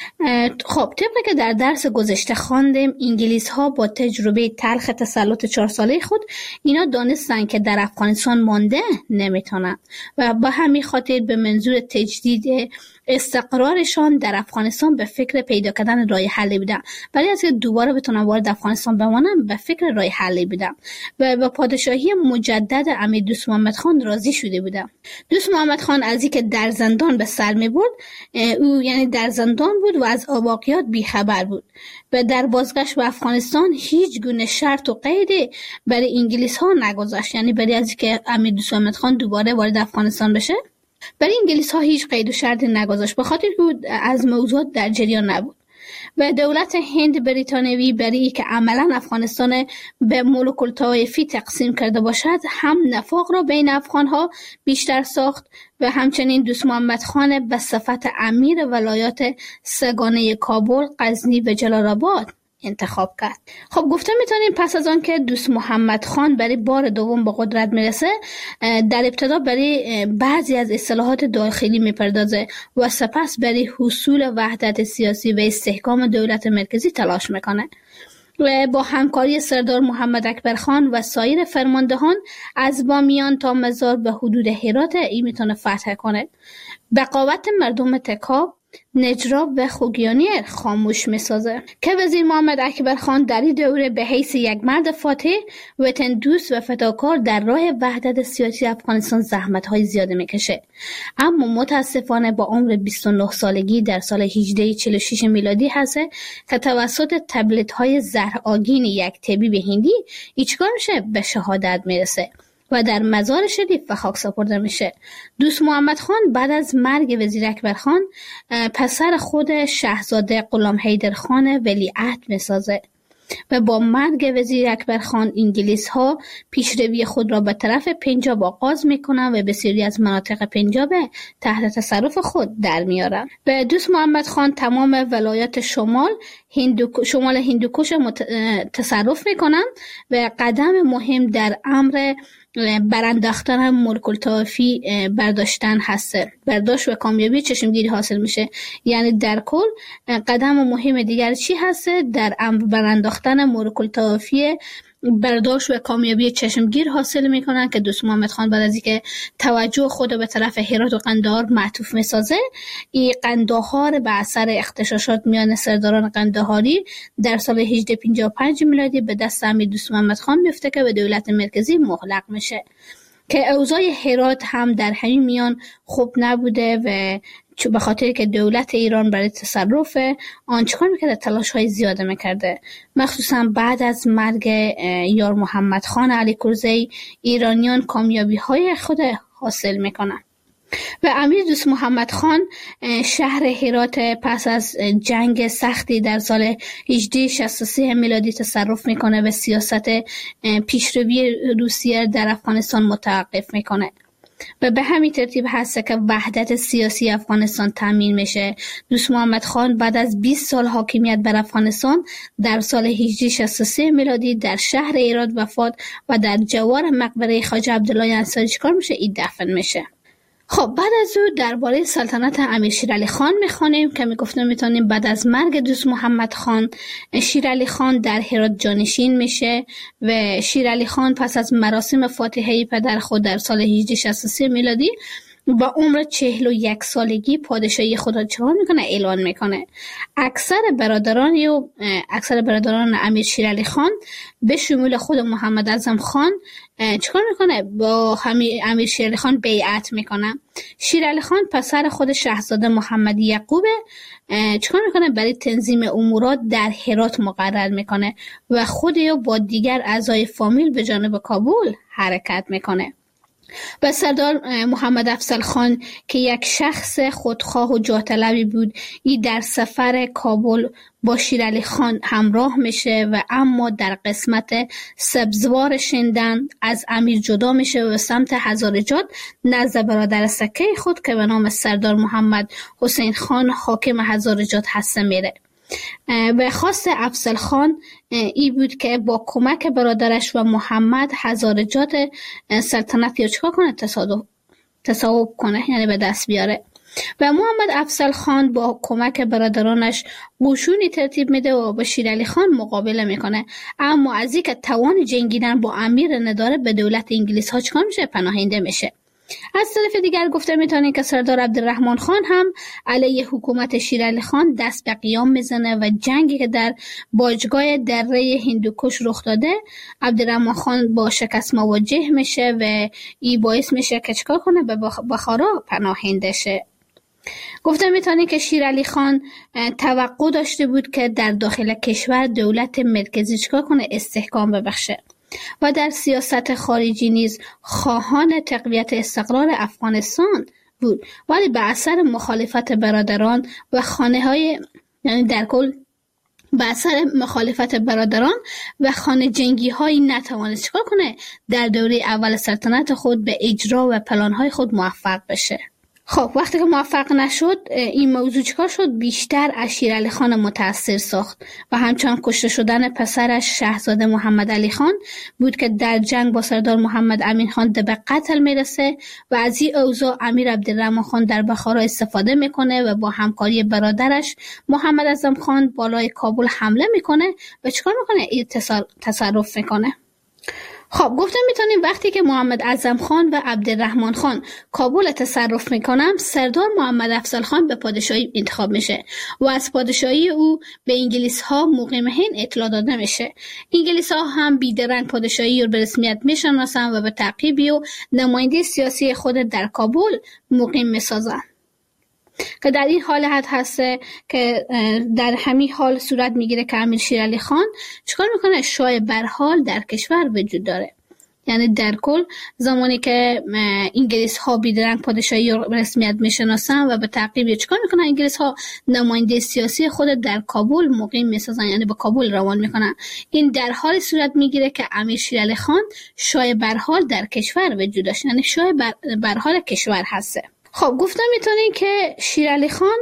خب طبق که در درس گذشته خواندیم، انگلیس ها با تجربه تلخ تسلط 4 ساله خود اینا دانستن که در افغانستان مانده نمیتونن و با همین خاطر به منظور تجدید استقرارشان در افغانستان به فکر پیدا کردن راه حلی بودن. برای از که دوباره بتونن وارد افغانستان بمانن به فکر راه حلی بودن و با پادشاهی مجدد امیر دوست محمد خان راضی شده بودن. دوست محمد خان از اینکه در زندان به سر می‌برد، او یعنی در زندان بود و از واقعیات بیخبر بود و در بازگشت به افغانستان هیچ گونه شرط و قیدی برای انگلیس ها نگذاشت، یعنی برای از اینکه امیر دوست محمد خان دوباره وارد افغانستان بشه برای انگلیس ها هیچ قید و شرطی نگذاشت، به خاطر که از موضوعات در جریان نبود و دولت هند بریتانیایی برای که عملا افغانستان به ملوک الطوایفی تقسیم کرده باشد هم نفاق را بین افغان ها بیشتر ساخت و همچنین دوست محمد خان به صفت امیر ولایات سگانه کابل، غزنی و جلال آباد انتخاب کرد. خب گفته میتونیم پس از آن که دوست محمد خان برای بار دوم به قدرت میرسه، در ابتدا برای بعضی از اصلاحات داخلی میپردازه و سپس برای حصول وحدت سیاسی و استحکام دولت مرکزی تلاش میکنه و با همکاری سردار محمد اکبر خان و سایر فرماندهان از بامیان تا مزار به حدود هرات این میتونه فتح کنه. بقاوت مردم تکاب، نجراب و خوگیانی خاموش میسازه که وزیر محمد اکبر خان در این دوره به حیث یک مرد فاتح، وطن دوست و فداکار در راه وحدت سیاسی افغانستان زحمت‌های زیاده میکشه، اما متاسفانه با عمر 29 سالگی در سال 1846 میلادی هست که توسط تبلیغات‌های زهرآگین یک طبیب هندی چیکار میشه به شهادت میرسه و در مزار شریف به خاک سپرده میشه. دوست محمد خان بعد از مرگ وزیر اکبر خان پسر خود شاهزاده غلام حیدر خان ولیعهد میسازه و با مرگ وزیر اکبر خان انگلیس ها پیشروی خود را به طرف پنجاب آغاز میکنند و بسیاری از مناطق پنجاب تحت تصرف خود در میارند. و دوست محمد خان تمام ولایات شمال هندوکش تصرف میکنند و قدم مهم در امر برانداختن ملک الطوایفی برداشتن هسته. برداشت و کامیابی چشمگیری حاصل میشه. یعنی در کل قدم مهم دیگر چی هسته؟ در امر برانداختن ملک الطوایفی برداشت و کامیابی چشمگیر حاصل میکنن که دوست محمد خان بعد از اینکه توجه خود به طرف هرات و قندهار معطوف میسازه، این قندهار به اثر اغتشاشات میان سرداران قندهاری در سال 1855 میلادی به دست امیر دوست محمد خان میفته که به دولت مرکزی مغلق میشه که اوضاع هرات هم در همین میان خوب نبوده و به خاطر که دولت ایران برای تصرف آن چکار میکرده؟ تلاش های زیاده میکرده. مخصوصا بعد از مرگ یار محمد خان علی کرزی ایرانیان کامیابی های خود حاصل میکنن و امیر دوست محمد خان شهر هرات پس از جنگ سختی در سال 1863 میلادی تصرف میکنه و سیاست پیشروی روسیه در افغانستان متوقف میکنه و به همین ترتیب هست که وحدت سیاسی افغانستان تامین میشه. دوست محمد خان بعد از 20 سال حاکمیت بر افغانستان در سال 1863 میلادی در شهر هرات وفات و در جوار مقبره خواجه عبدالله انصاری چیکار میشه؟ این دفن میشه. خب بعد از او درباره سلطنت امیر شیرعلی خان میخوانیم که میگفتم میتونیم بعد از مرگ دوست محمد خان شیرعلی خان در هرات جانشین میشه و شیرعلی خان پس از مراسم فاتحه پدر خود در سال 1863 میلادی با عمر 41 سالگی پادشاهی خود را چکار میکنه؟ اعلان میکنه. اکثر برادران امیر شیرعلی خان به شمول خود محمد اعظم خان چکار میکنه؟ با امیر شیرعلی خان بیعت میکنه. شیرعلی خان پسر خود شاهزاده محمد یعقوب چکار میکنه؟ برای تنظیم امورات در هرات مقرر میکنه و خود با دیگر اعضای فامیل به جانب کابل حرکت میکنه. و سردار محمد افضل خان که یک شخص خودخواه و جاه طلبی بود، این در سفر کابل با شیرعلی خان همراه میشه و اما در قسمت سبزوار شندن از امیر جدا میشه و سمت هزارجات نزد برادر سکه خود که به نام سردار محمد حسین خان حاکم هزارجات هسته میره. و خواست افضل خان ای بود که با کمک برادرش و محمد هزارجات سلطنت یا چکار کنه؟ تصاحب کنه، یعنی به دست بیاره. و محمد افضل خان با کمک برادرانش قشونی ترتیب میده و با شیرعلی خان مقابله میکنه، اما از اینکه توان جنگیدن با امیر نداره به دولت انگلیس ها چکار میشه؟ پناهنده میشه. از طرف دیگر گفته میتونیم که سردار عبدالرحمن خان هم علیه حکومت شیرعلی خان دست به قیام میزنه و جنگی که در باجگاه دره هندوکش رخ داده عبدالرحمن خان با شکست مواجه میشه و این باعث میشه که چکار کنه؟ به بخارا پناهنده شه. گفته میتونیم که شیرعلی خان توقع داشته بود که در داخل کشور دولت مرکزی چکار کنه؟ استحکام ببخشه و در سیاست خارجی نیز خواهان تقویت استقرار افغانستان بود، ولی به اثر مخالفت برادران و یعنی در کل به اثر مخالفت برادران و خانه جنگی هایی نتوانست چکار کنه؟ در دوره اول سلطنت خود به اجرا و پلان های خود موفق بشه. خب وقتی که موفق نشد، این موضوع چکار شد؟ بیشتر از شیرعلی خان متاثر ساخت و همچنان کشته شدن پسرش شاهزاده محمد علی خان بود که در جنگ با سردار محمد امین خان به قتل میرسه و از این اوضاع امیر عبدالرحمن خان در بخارا استفاده میکنه و با همکاری برادرش محمد اعظم خان بالای کابل حمله میکنه و چکار میکنه؟ این تصرف میکنه. خب گفتم میتونیم وقتی که محمد اعظم خان و عبدالرحمن خان کابل تصرف میکنن، سردار محمد افضل خان به پادشاهی انتخاب میشه و از پادشاهی او به انگلیس ها مقیم هند اطلاع داده میشه. انگلیس ها هم بیدرنگ پادشاهی رو به رسمیت میشناسن و به تعقیبی و نماینده سیاسی خود در کابل مقیم میسازن که در این حالت هسته که در همین حال صورت میگیره که امیر شیرعلی خان چیکار میکنه؟ شاه برحال در کشور وجود داره یعنی در کل زمانی که انگلیس ها بیدرنگ پادشاهی رسمیت میشناسن و به تعقیب چیکار میکنن، انگلیس ها نماینده سیاسی خود در کابل مقیم میسازن، یعنی به کابل روان میکنن. این در حال صورت میگیره که امیر شیر علی خان شاه برحال در کشور وجود داشت، یعنی شاه برحال کشور هسته. خب گفتم میتونین که شیر علی خان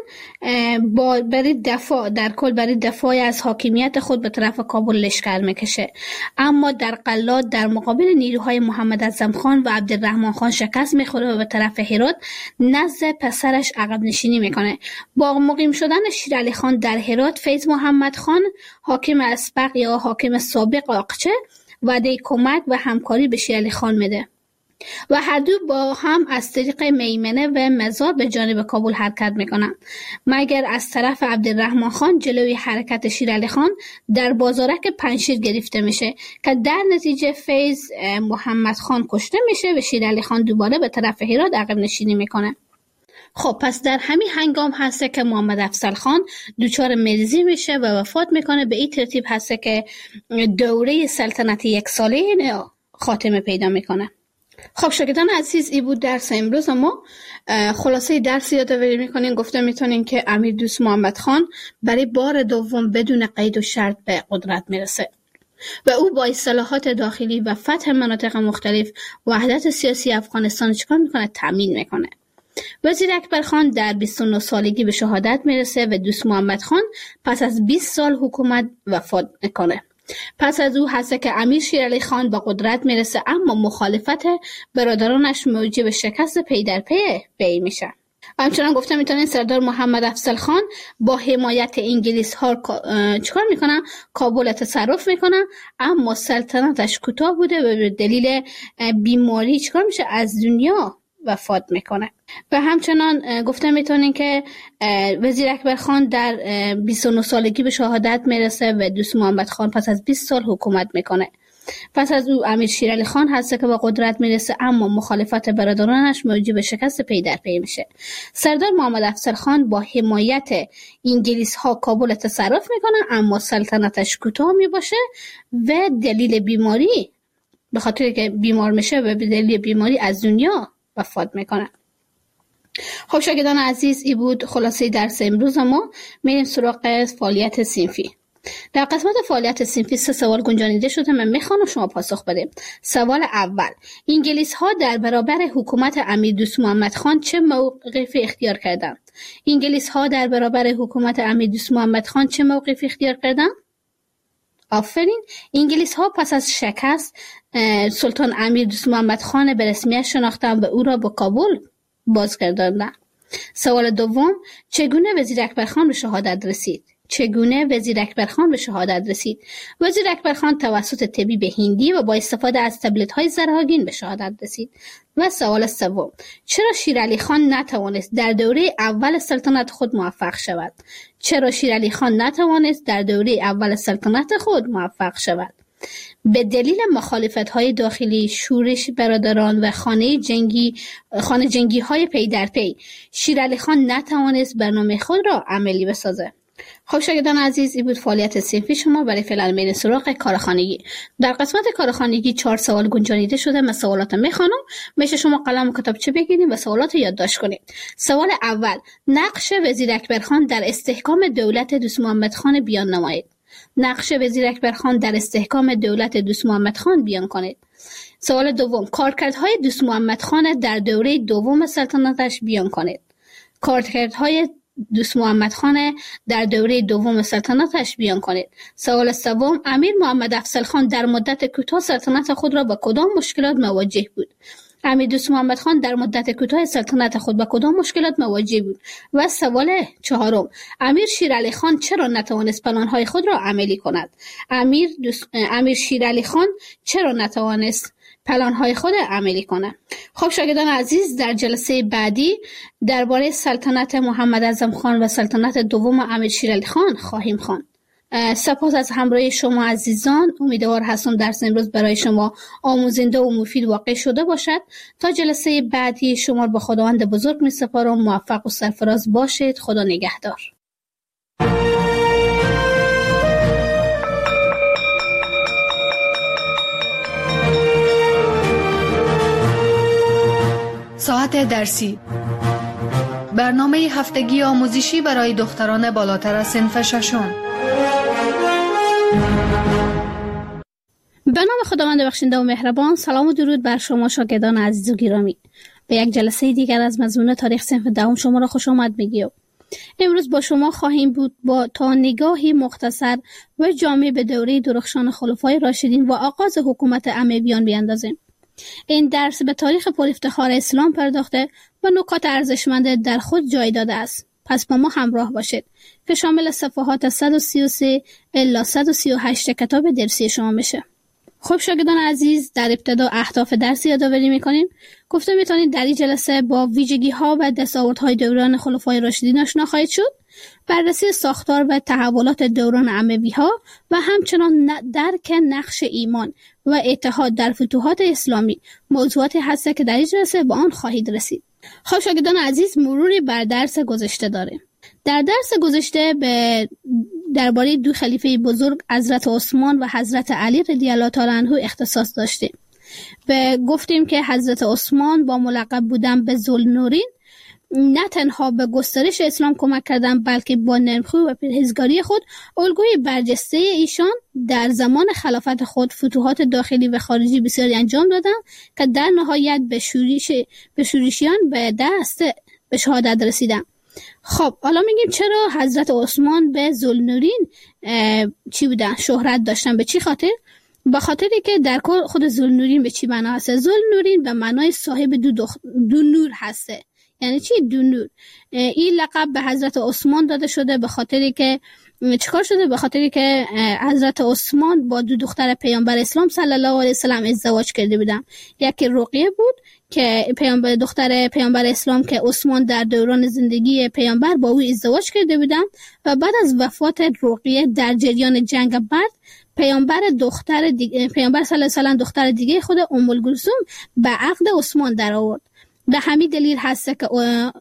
برای دفاع از حاکمیت خود به طرف کابل لشکر میکشه، اما در قلات در مقابل نیروهای محمد اعظم خان و عبدالرحمن خان شکست میخوره و به طرف هرات نزد پسرش عقب نشینی میکنه. با مقیم شدن شیر علی خان در هرات، فیض محمد خان حاکم اسبق یا حاکم سابق آقچه وعده کمک و همکاری به شیر علی خان میده و هر دو با هم از طریق میمنه و مزار به جانب کابل حرکت میکنن، مگر از طرف عبدالرحمن خان جلوی حرکت شیر علی خان در بازارک پنجشیر گرفته میشه که در نتیجه فیض محمد خان کشته میشه و شیر علی خان دوباره به طرف هرات عقب نشینی میکنه. خب پس در همین هنگام هسته که محمد افضل خان دچار مریضی میشه و وفات میکنه. به این ترتیب هسته که دوره سلطنت یک ساله خاتمه پیدا میکنه. خب شاگردان عزیز، این بود درس امروز ما. خلاصه درس یادآوری میکنین. گفته میتونین که امیر دوست محمد خان برای بار دوم بدون قید و شرط به قدرت میرسه و او با اصلاحات داخلی و فتح مناطق مختلف وحدت سیاسی افغانستان چیکار میکنه؟ تامین میکنه. وزیر اکبر خان در 29 سالگی به شهادت میرسه و دوست محمد خان پس از 20 سال حکومت وفات میکنه. پس از او هست که امیر شیر علی خان به قدرت میرسه، اما مخالفت برادرانش موجب شکست پی در پی میشه. همچنان گفته میتونین سردار محمد افضل خان با حمایت انگلیس ها چیکار میکنن؟ کابل تصرف میکنن، اما سلطنتش کوتاه بوده و به دلیل بیماری چیکار میشه؟ از دنیا وفات میکنه. و همچنان گفته میتونین که وزیر اکبر خان در 29 سالگی به شهادت میرسه و دوست محمد خان پس از 20 سال حکومت میکنه. پس از او امیر شیر علی خان هست که به قدرت میرسه، اما مخالفت برادرانش موجب شکست پی در پی میشه. سردار محمد افضل خان با حمایت انگلیس ها کابل تصرف میکنه، اما سلطنتش کوتاه میباشه و دلیل بیماری، به خاطر که بیمار میشه و به دلیل بیماری از دنیا وفات میکنه. خب شاگردان عزیز، این بود خلاصه درس امروز ما. میریم سراغ فعالیت صنفی. در قسمت فعالیت صنفی 3 سوال گنجانیده شده، من میخوام شما پاسخ بدید. سوال اول: انگلیس ها در برابر حکومت امیر دوست محمد خان چه موقفی اختیار کردند؟ انگلیس ها در برابر حکومت امیر دوست محمد خان چه موقفی اختیار کردند؟ آفرین. انگلیس ها پس از شکست سلطان امیر دوست محمد خان به رسمیت شناختند و او را به کابل بازگرداندند. سوال دوم: چگونه وزیر اکبر خان به شهادت رسید؟ وزیر اکبر خان توسط طبیب هندی و با استفاده از تبلت های زرهاگین به شهادت رسید. و سوال سوم: چرا شیر علی خان نتوانست در دوره اول سلطنت خود موفق شود؟ به دلیل مخالفت‌های داخلی، شورش برادران و خانه جنگی های پی در پی، شیر علی خان نتوانست برنامه خود را عملی بسازه. خب شاگردان عزیز، این بود فعالیت صنفی شما. برای فعلا میریم سراغ کارخانگی. در قسمت کارخانگی 4 سوال گنجانیده شده. من سوالات میخوانم، میشه شما قلم و کتابچه بگیرید و سوالات یادداشت کنید. سوال اول: نقش وزیر اکبر خان در استحکام دولت دوست محمد خان بیان نمایید. بیان کنید. سوال دوم: کارکردهای دوست محمد خان در دوره دوم سلطنتش بیان کنید. سوال سوم: امیر محمد افضل خان در مدت کوتاه سلطنت خود را با کدام مشکلات مواجه بود؟ و سوال چهارم: امیر شیر علی خان چرا نتوانست پلان‌های خود را عملی کند؟ خب شاگردان عزیز، در جلسه بعدی درباره سلطنت محمد اعظم خان و سلطنت دوم امیر شیر علی خان خواهیم خواند. سپاس از همراهی شما عزیزان. امیدوار هستم درس امروز برای شما آموزنده و مفید واقع شده باشد. تا جلسه بعدی شما را به خداوند بزرگ می سپارم. موفق و سرفراز باشید. خدا نگهدار. ساعت درسی، برنامه هفتگی آموزشی برای دختران بالاتر از صنف ششم. به نام خداوند بخشنده و مهربان. سلام و درود بر شما شاگردان عزیز و گرامی. به یک جلسه دیگر از مضمون تاریخ صنف دهم شما را خوش آمد میگیم. امروز با شما خواهیم بود تا نگاهی مختصر و جامع به دوره درخشان خلفای راشدین و آغاز حکومت امویان بیاندازیم. این درس به تاریخ پرافتخار اسلام پرداخته و نکات ارزشمند در خود جای داده است. پس با ما همراه باشید که شامل صفحات 133 الی 138 کتاب درسی شما میشه. خب شاگردان عزیز، در ابتدا اهداف درسی یادآوری میکنیم. گفته میتونید در این جلسه با ویژگی ها و دستاوردهای دوران خلفای راشدین آشنا خواهید شد، بررسی ساختار و تحولات دوران اموی ها و همچنان درک نقش ایمان و اتحاد در فتوحات اسلامی موضوعاتی هست که در این جلسه با آن خواهید رسید. خب شاگردان عزیز، مروری بر درس گذشته داریم. در درس گذشته درباره دو خلیفه بزرگ حضرت عثمان و حضرت علی رضی الله تعالی عنه اختصاص داشتیم. گفتیم که حضرت عثمان با ملقب بودن به ذوالنورین نه تنها به گسترش اسلام کمک کردند، بلکه با نرم‌خویی و پرهیزگاری خود الگوی برجسته ایشان در زمان خلافت خود فتوحات داخلی و خارجی بسیاری انجام دادند که در نهایت به شورشیان به شهادت رسیدند. خب حالا میگیم چرا حضرت عثمان به ذوالنورین شهرت داشتن؟ به چی خاطر؟ به خاطری که در خود ذوالنورین به چی معنا هست؟ ذوالنورین به معنای صاحب دو نور هسته. یعنی چی دو نور؟ این لقب به حضرت عثمان داده شده به خاطری که چیکار شده؟ به خاطری که حضرت عثمان با دو دختر پیامبر اسلام صلی الله علیه و سلم ازدواج کرده بودن. یکی رقیه بود که دختر پیامبر اسلام که عثمان در دوران زندگی پیامبر با او ازدواج کرده بودن و بعد از وفات رقیه در جریان جنگ بدر پیامبر صلی الله علیه و سلم دختر دیگه خود ام کلثوم به عقد عثمان در آورد. به همین دلیل هست که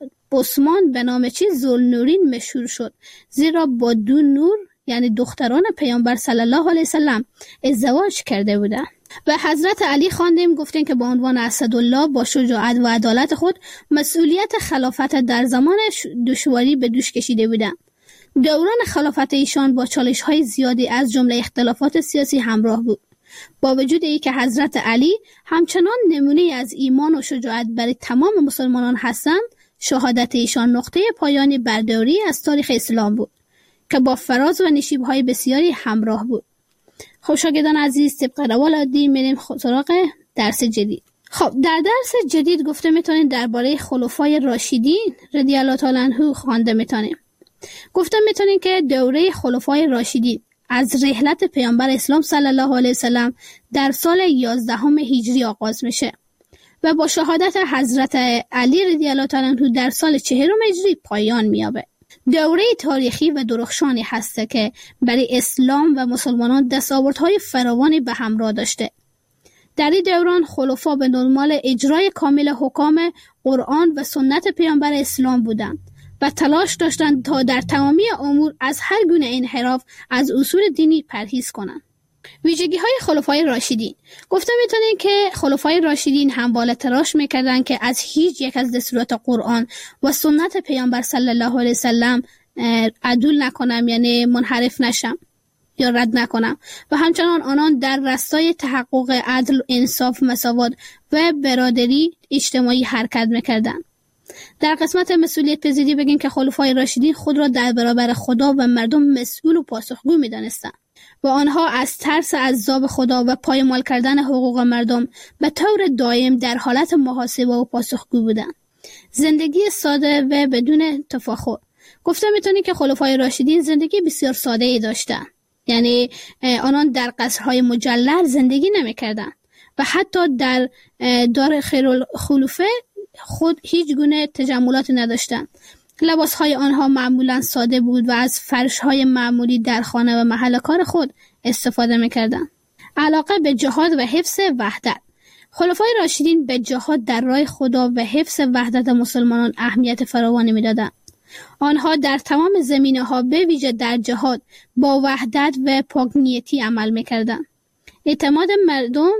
عثمان به نام ذوالنورین مشهور شد، زیرا با دو نور یعنی دختران پیامبر صلی الله علیه و سلم ازدواج کرده بودند. و حضرت علی خواندیم، گفتیم که با عنوان اسدالله با شجاعت و عدالت خود مسئولیت خلافت در زمان دشواری به دوش کشیده بودند. دوران خلافت ایشان با چالش‌های زیادی از جمله اختلافات سیاسی همراه بود. با وجود اینکه حضرت علی همچنان نمونه از ایمان و شجاعت برای تمام مسلمانان هستند، شهادت ایشان نقطه پایانی بر دوری از تاریخ اسلام بود که با فراز و نشیب‌های بسیاری همراه بود. خب شاگردان عزیز، طبق روال عادی میریم سراغ درس جدید. خب در درس جدید گفته میتونید درباره خلفای راشدین رضی الله تعالی عنهم خوانده میتونیم. گفته میتونید که دوره خلفای راشدین از رحلت پیامبر اسلام صلی الله علیه و سلم در سال 11 هجری آغاز میشه و با شهادت حضرت علی رضی الله تعالی عنه در سال 40 هجری پایان مییابه. دوره تاریخی و درخشانی هست که برای اسلام و مسلمانان دستاوردهای فراوانی به همراه داشته. در این دوران خلفا به دنبال اجرای کامل حکام قرآن و سنت پیامبر اسلام بودند و تلاش داشتند تا در تمامی امور از هر گونه انحراف از اصول دینی پرهیز کنند. ویژگی‌های خلفای راشدین. گفته میتونیم که خلفای راشدین همواره تلاش میکردند که از هیچ یک از دستورات قرآن و سنت پیامبر صلی الله علیه و سلم عدول نکنم، یعنی منحرف نشم یا رد نکنم، و همچنان آنان در راستای تحقق عدل، انصاف، مساوات و برادری اجتماعی حرکت میکردند. در قسمت مسئولیت پذیری بگیم که خلفای راشدین خود را در برابر خدا و مردم مسئول و پاسخگو می‌دانستند و آنها از ترس عذاب خدا و پایمال کردن حقوق مردم به طور دائم در حالت محاسبه و پاسخگو بودند. زندگی ساده و بدون تفاخر. گفته میتونی که خلفای راشدین زندگی بسیار ساده ای داشتند. یعنی آنان در قصرهای مجلل زندگی نمی‌کردند و حتی در دار خیرالخلفه خود هیچ گونه تجملاتی نداشتند. لباسهای آنها معمولا ساده بود و از فرشهای معمولی در خانه و محل کار خود استفاده می‌کردند. علاقه به جهاد و حفظ وحدت. خلفای راشدین به جهاد در راه خدا و حفظ وحدت مسلمانان اهمیت فراوانی می‌دادند. آنها در تمام زمینه‌ها به ویژه در جهاد با وحدت و پاک‌نیتی عمل می‌کردند. اعتماد مردم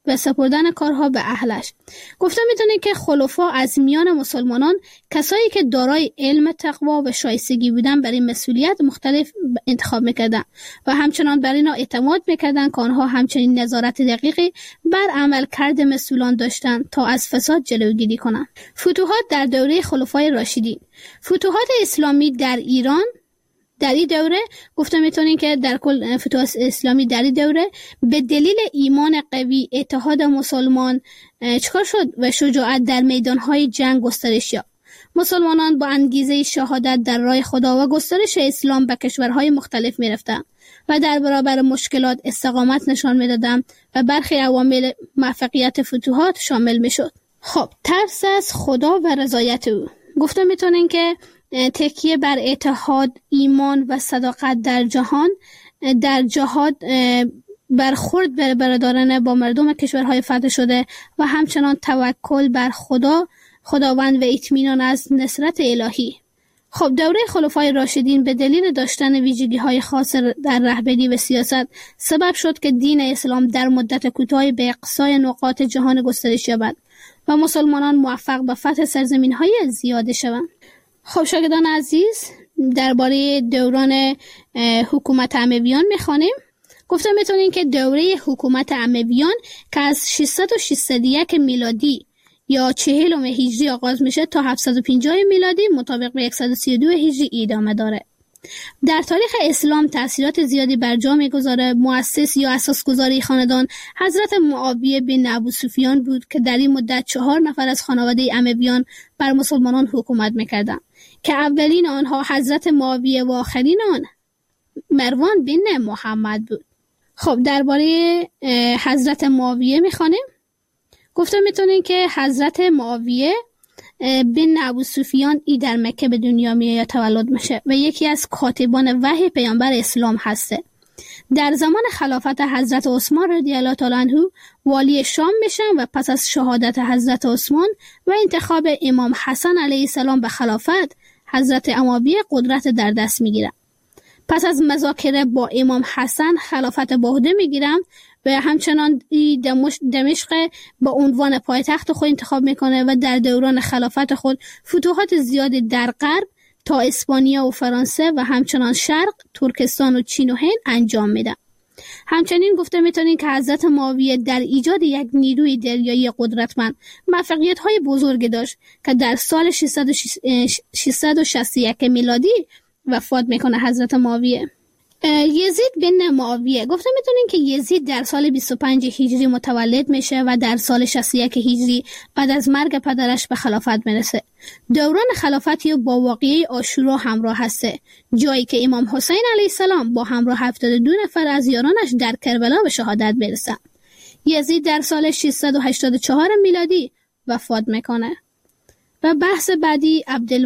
و سپردن کارها به اهلش. گفته میتونه که خلفا از میان مسلمانان کسایی که دارای علم، تقوا و شایستگی بودن برای مسئولیت مختلف انتخاب میکردن و همچنان بر اینا اعتماد میکردن که آنها همچنین نظارت دقیقی بر عمل کرد مسئولان داشتن تا از فساد جلوگیری کنند. فتوحات در دوره خلفای راشدین. فتوحات اسلامی در ایران در این دوره گفته میتونین که در کل فتوحات اسلامی در این دوره به دلیل ایمان قوی، اتحاد مسلمان چکار شد و شجاعت در میدانهای جنگ گسترش یافت. مسلمانان با انگیزه شهادت در راه خدا و گسترش اسلام به کشورهای مختلف میرفتند و در برابر مشکلات استقامت نشان میدادند و برخی عوامل موفقیت فتوحات شامل میشد. خب، ترس از خدا و رضایت او. گفته میتونین که تکیه بر اتحاد، ایمان و صداقت در جهاد برخورد برادرانه با مردم کشورهای فتح شده و همچنان توکل بر خداوند و اطمینان از نصرت الهی. خب، دوره خلفای راشدین به دلیل داشتن ویژگی‌های خاص در رهبری و سیاست سبب شد که دین اسلام در مدت کوتاهی به اقصای نقاط جهان گسترش یابد و مسلمانان موفق به فتح سرزمین‌های زیاد شوند. خب شاگردان عزیز، درباره دوران حکومت امویان می‌خوانیم. گفته میتونین که دوره حکومت امویان که از 601 میلادی یا 40 هجری آغاز میشه تا 750 میلادی مطابق به 132 هجری ادامه داره. در تاریخ اسلام تأثیرات زیادی بر جا میگذاره. مؤسس یا اساسگذاری خاندان حضرت معاویه بن ابو سفیان بود که در این مدت 4 نفر از خانواده امویان بر مسلمانان حکومت میکردند که اولین آنها حضرت معاویه و آخرین آن مروان بن محمد بود. خب، درباره حضرت معاویه میخوانیم. گفته میتونین که حضرت معاویه بن ابو سفیان در مکه به دنیا میاد یا تولد میشه و یکی از کاتبان وحی پیامبر اسلام هسته. در زمان خلافت حضرت عثمان رضی الله تعالی عنه والی شام میشن و پس از شهادت حضرت عثمان و انتخاب امام حسن علیه السلام به خلافت، حضرت معاویه قدرت در دست میگیرن. پس از مذاکره با امام حسن خلافت به عهده میگیرن و همچنان دمشق با عنوان پایتخت خود انتخاب میکنه و در دوران خلافت خود فتوحات زیادی در غرب تا اسپانیا و فرانسه و همچنان شرق، ترکستان و چین و هند انجام میده. همچنین گفته میتونین که حضرت معاویه در ایجاد یک نیروی دریایی قدرتمند موفقیت‌های بزرگی داشت که در سال 661 میلادی وفات میکنه حضرت معاویه. یزید بن معاویه. گفته میتونین که یزید در سال 25 هجری متولد میشه و در سال 61 هجری بعد از مرگ پدرش به خلافت میرسه. دوران خلافتی با واقعه عاشورا همراه هسته، جایی که امام حسین علیه السلام با همراه 72 نفر از یارانش در کربلا به شهادت برسن. یزید در سال 684 میلادی وفات میکنه. و بحث بعدی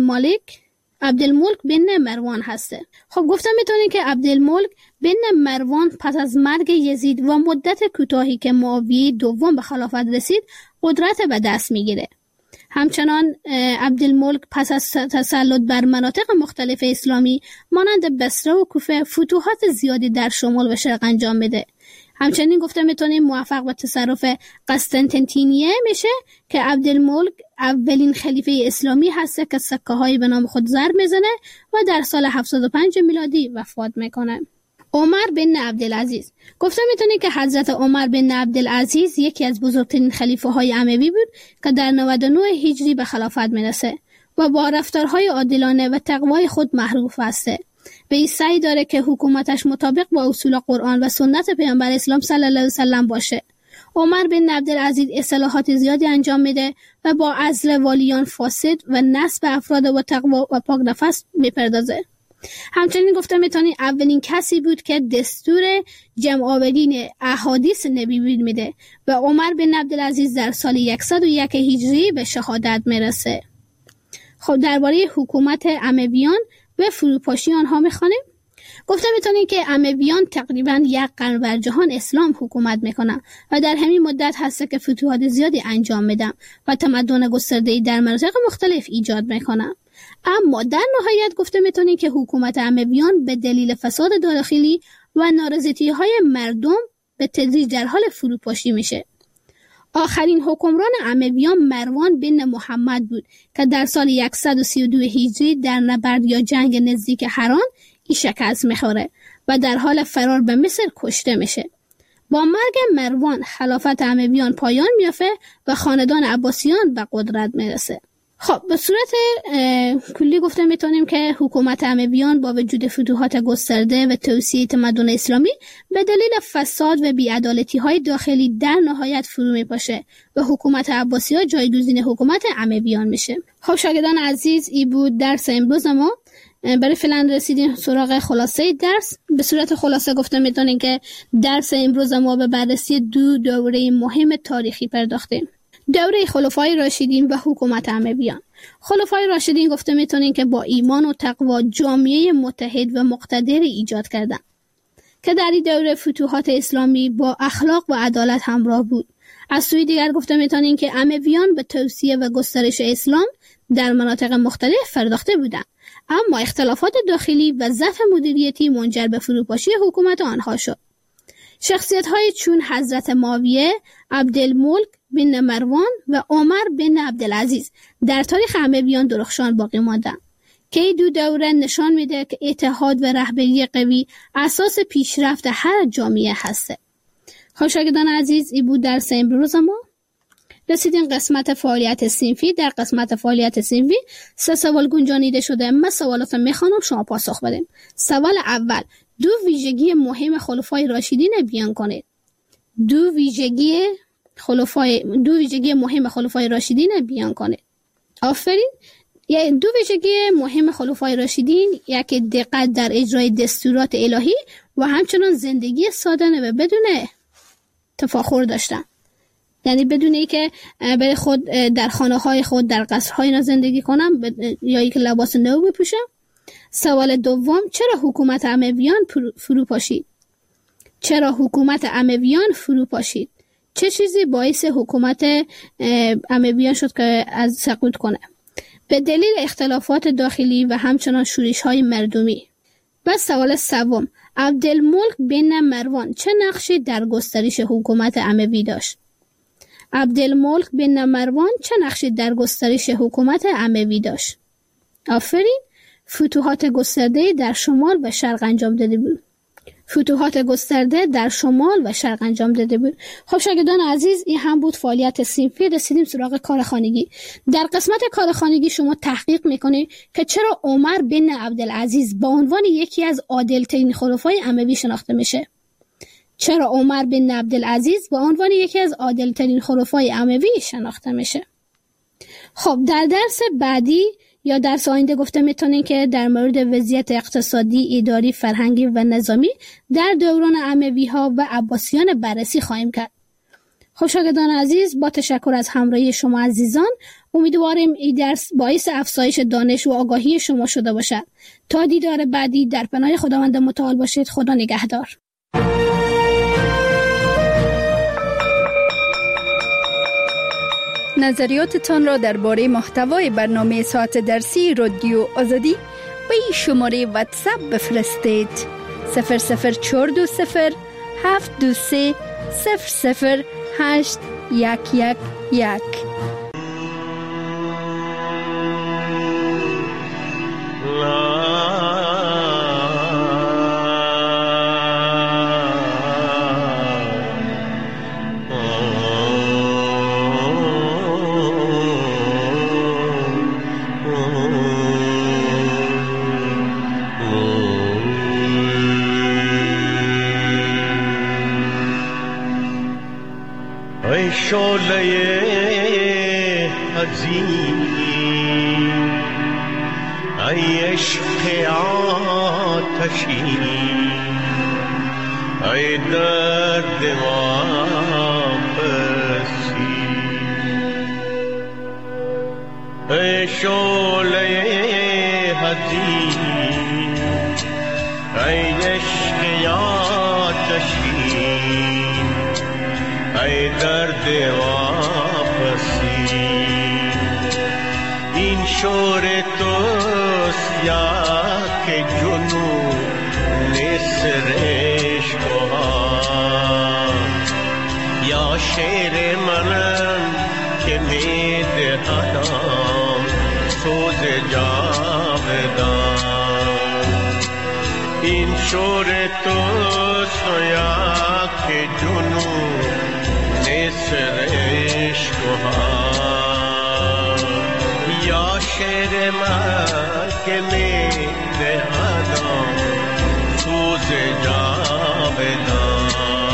عبدالملک بن مروان هسته. خب، گفتم میتونین که عبدالملک بن مروان پس از مرگ یزید و مدت کوتاهی که معاویه دوم به خلافت رسید قدرت به دست میگیره. همچنان عبدالملک پس از تسلط بر مناطق مختلف اسلامی مانند بصره و کوفه فتوحات زیادی در شمال و شرق انجام میده. همچنین گفته میتونیم موفق به تصرف قسطنطنیه میشه که عبدالملک اولین خلیفه اسلامی هسته که سکه های به نام خود ضرب میزنه و در سال 705 میلادی وفات میکنه. عمر بن عبدالعزیز. گفته میتونیم که حضرت عمر بن عبدالعزیز یکی از بزرگترین خلیفه های اموی بود که در 99 هجری به خلافت میرسه و با رفتارهای عادلانه و تقوای خود معروف هسته. به این سعی داره که حکومتش مطابق با اصول قرآن و سنت پیامبر اسلام صلی الله علیه و سلم باشه. عمر بن عبدالعزیز اصلاحات زیادی انجام میده و با عزل والیان فاسد و نصب افراد با تقوا و پاک نفس میپردازه. همچنین گفته میتونی اولین کسی بود که دستور جمع آورین احادیث نبی میده و عمر بن عبدالعزیز در سال 101 هجری به شهادت میرسه. خب، درباره حکومت امویان و فروپاشی آنها میخوانیم. گفته میتونیم که امویان تقریبا 1 قرن بر جهان اسلام حکومت میکنن و در همین مدت هسته که فتوحات زیادی انجام میدن و تمدن گسترده‌ای در مناطق مختلف ایجاد میکنن. اما در نهایت گفته میتونیم که حکومت امویان به دلیل فساد داخلی و نارضایتی‌های مردم به تدریج در حال فروپاشی میشه. آخرین حکمران امویان مروان بن محمد بود که در سال 132 هجری در نبرد یا جنگ نزدیک حران شکست میخوره و در حال فرار به مصر کشته میشه. با مرگ مروان خلافت امویان پایان میافته و خاندان عباسیان به قدرت میرسه. خب به صورت کلی گفته میتونیم که حکومت امویان با وجود فتوحات گسترده و توسعه تمدن اسلامی به دلیل فساد و بی‌عدالتی‌های داخلی در نهایت فرو میپاشه و حکومت عباسی‌ها جایگزین حکومت امویان میشه. خب شاگردان عزیز، این بود درس امروز ما. برای فعلا رسیدیم سراغ خلاصه درس. به صورت خلاصه گفته میتونیم که درس امروز ما به بررسی دو دوره مهم تاریخی پرداختیم. دوره خلفای راشدین و حکومت امویان. خلفای راشدین گفته میتونیم که با ایمان و تقوا جامعه متحد و مقتدر ایجاد کردند که در این دوره فتوحات اسلامی با اخلاق و عدالت همراه بود. از سوی دیگر گفته میتونیم که امویان به توسعه و گسترش اسلام در مناطق مختلف پرداخته بودند، اما اختلافات داخلی و ضعف مدیریتی منجر به فروپاشی حکومت آنها شد. شخصیت‌های چون حضرت معاویه، عبدالملک بن مروان و عمر بن عبدالعزیز در تاریخ امویان درخشان باقی ماندند که این دو دوره نشان میده که اتحاد و رهبری قوی اساس پیشرفت هر جامعه هسته. خب شاگردان عزیز، این بود درس امروز ما. رسیدیم قسمت فعالیت صنفی. در قسمت فعالیت صنفی 3 سوال گنجانیده شده. من سوالات میخوانم، شما پاسخ بدیم. سوال اول: دو ویژگی مهم خلفای راشدین بیان کنید. دو ویژگی مهم خلفای راشدین بیان کنید. آفرین. دو ویژگی مهم خلفای راشدین، یکی دقت در اجرای دستورات الهی و همچنان زندگی سادانه و بدون تفاخر داشتن. یعنی بدون اینکه برای خود در خانه‌های خود در قصرهای اینا زندگی کنم یا اینکه لباس نو بپوشم. سوال دوم: چرا حکومت امویان فرو پاشید؟ چه چیزی باعث حکومت امویان شد که از سقوط کنه؟ به دلیل اختلافات داخلی و همچنان شورش‌های مردمی. و سوال سوم: عبدالملک بن مروان چه نقشی در گسترش حکومت اموی داشت؟ آفرین. فتوحات گسترده در شمال و شرق انجام داده بود. خب شاگردان عزیز، این هم بود فعالیت صنفی. رسیدیم سراغ کار خانگی. در قسمت کار خانگی شما تحقیق میکنید که چرا عمر بن عبدالعزیز با عنوان یکی از عادل‌ترین خلفای اموی شناخته میشه. خب در درس بعدی یا درس آینده گفته میتونین که در مورد وضعیت اقتصادی، اداری، فرهنگی و نظامی در دوران اموی ها و عباسیان بررسی خواهیم کرد. خب شاگردان عزیز، با تشکر از همراهی شما عزیزان، امیدواریم این درس باعث افزایش دانش و آگاهی شما شده باشد. تا دیدار بعدی، در پناه خداوند متعال باشید. خدا نگهدار. نظریاتتان را درباره محتوای برنامه ساعت درسی رادیو آزادی به این شماره واتساپ بفرستید: 00420 723 00811. شعله عظیم ای عشق آتشی، ای درد واپسی، ای شعله عظیم ای عشق آتشی، ای درد واپسی. این شور توست یا که جنون نسرش یا شعر من ادام سوز جاودان. این شور توست و یک جنون نصر عشق یا شعر من که میده ادام سوز جاودان.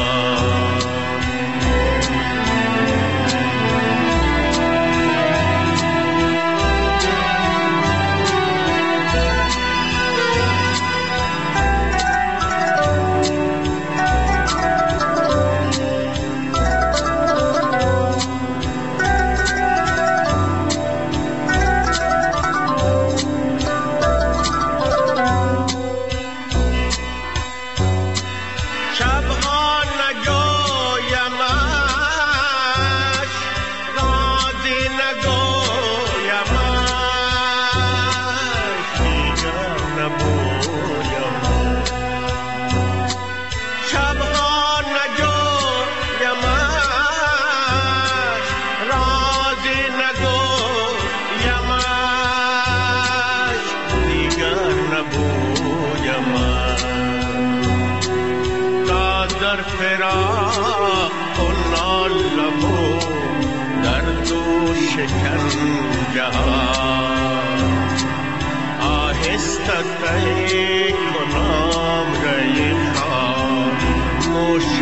آهسته کنم رای خاموش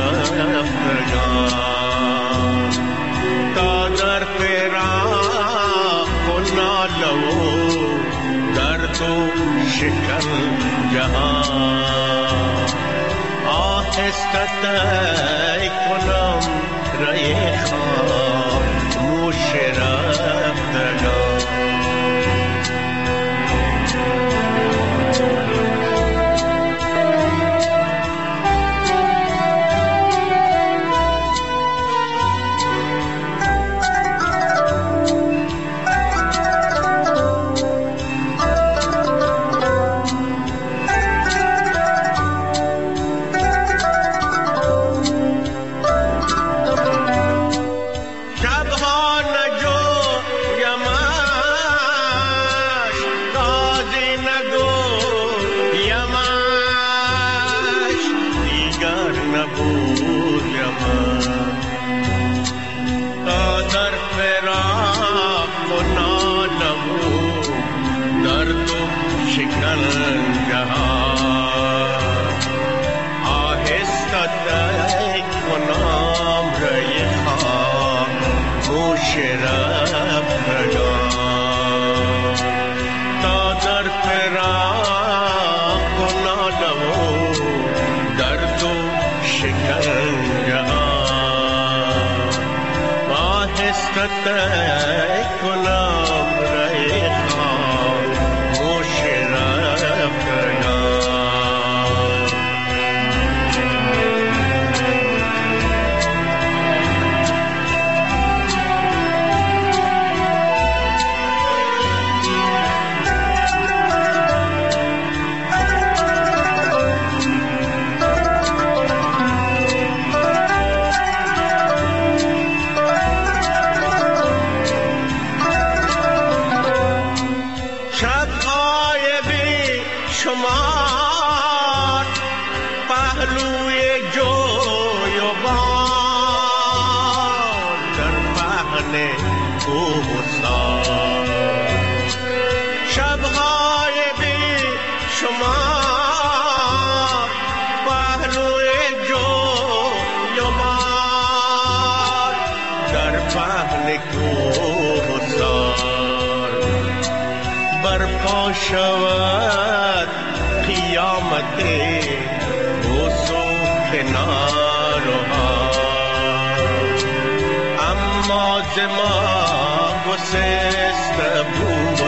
رفتگان تا در فراق و ناله و درد و شکن جهان. آهسته کنم رای خاموش رفتگان. شود قیامت وصوف نارها اما زما گسست بود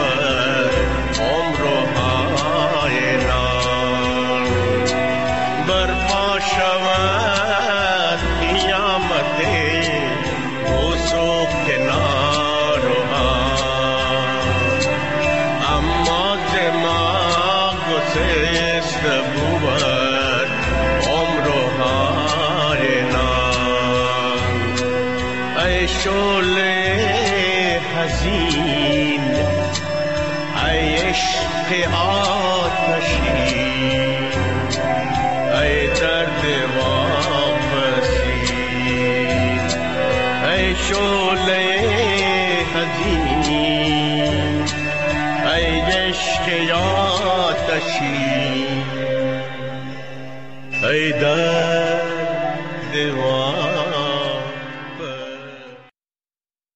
عمرهای نار برپا شود قیامت وصوف نارها اما زما گسست بود عمرهای نار ای شعله حزین ای عشق آتشین ای درد واپسی ای شعله حزین ای عشق آتشین ای درد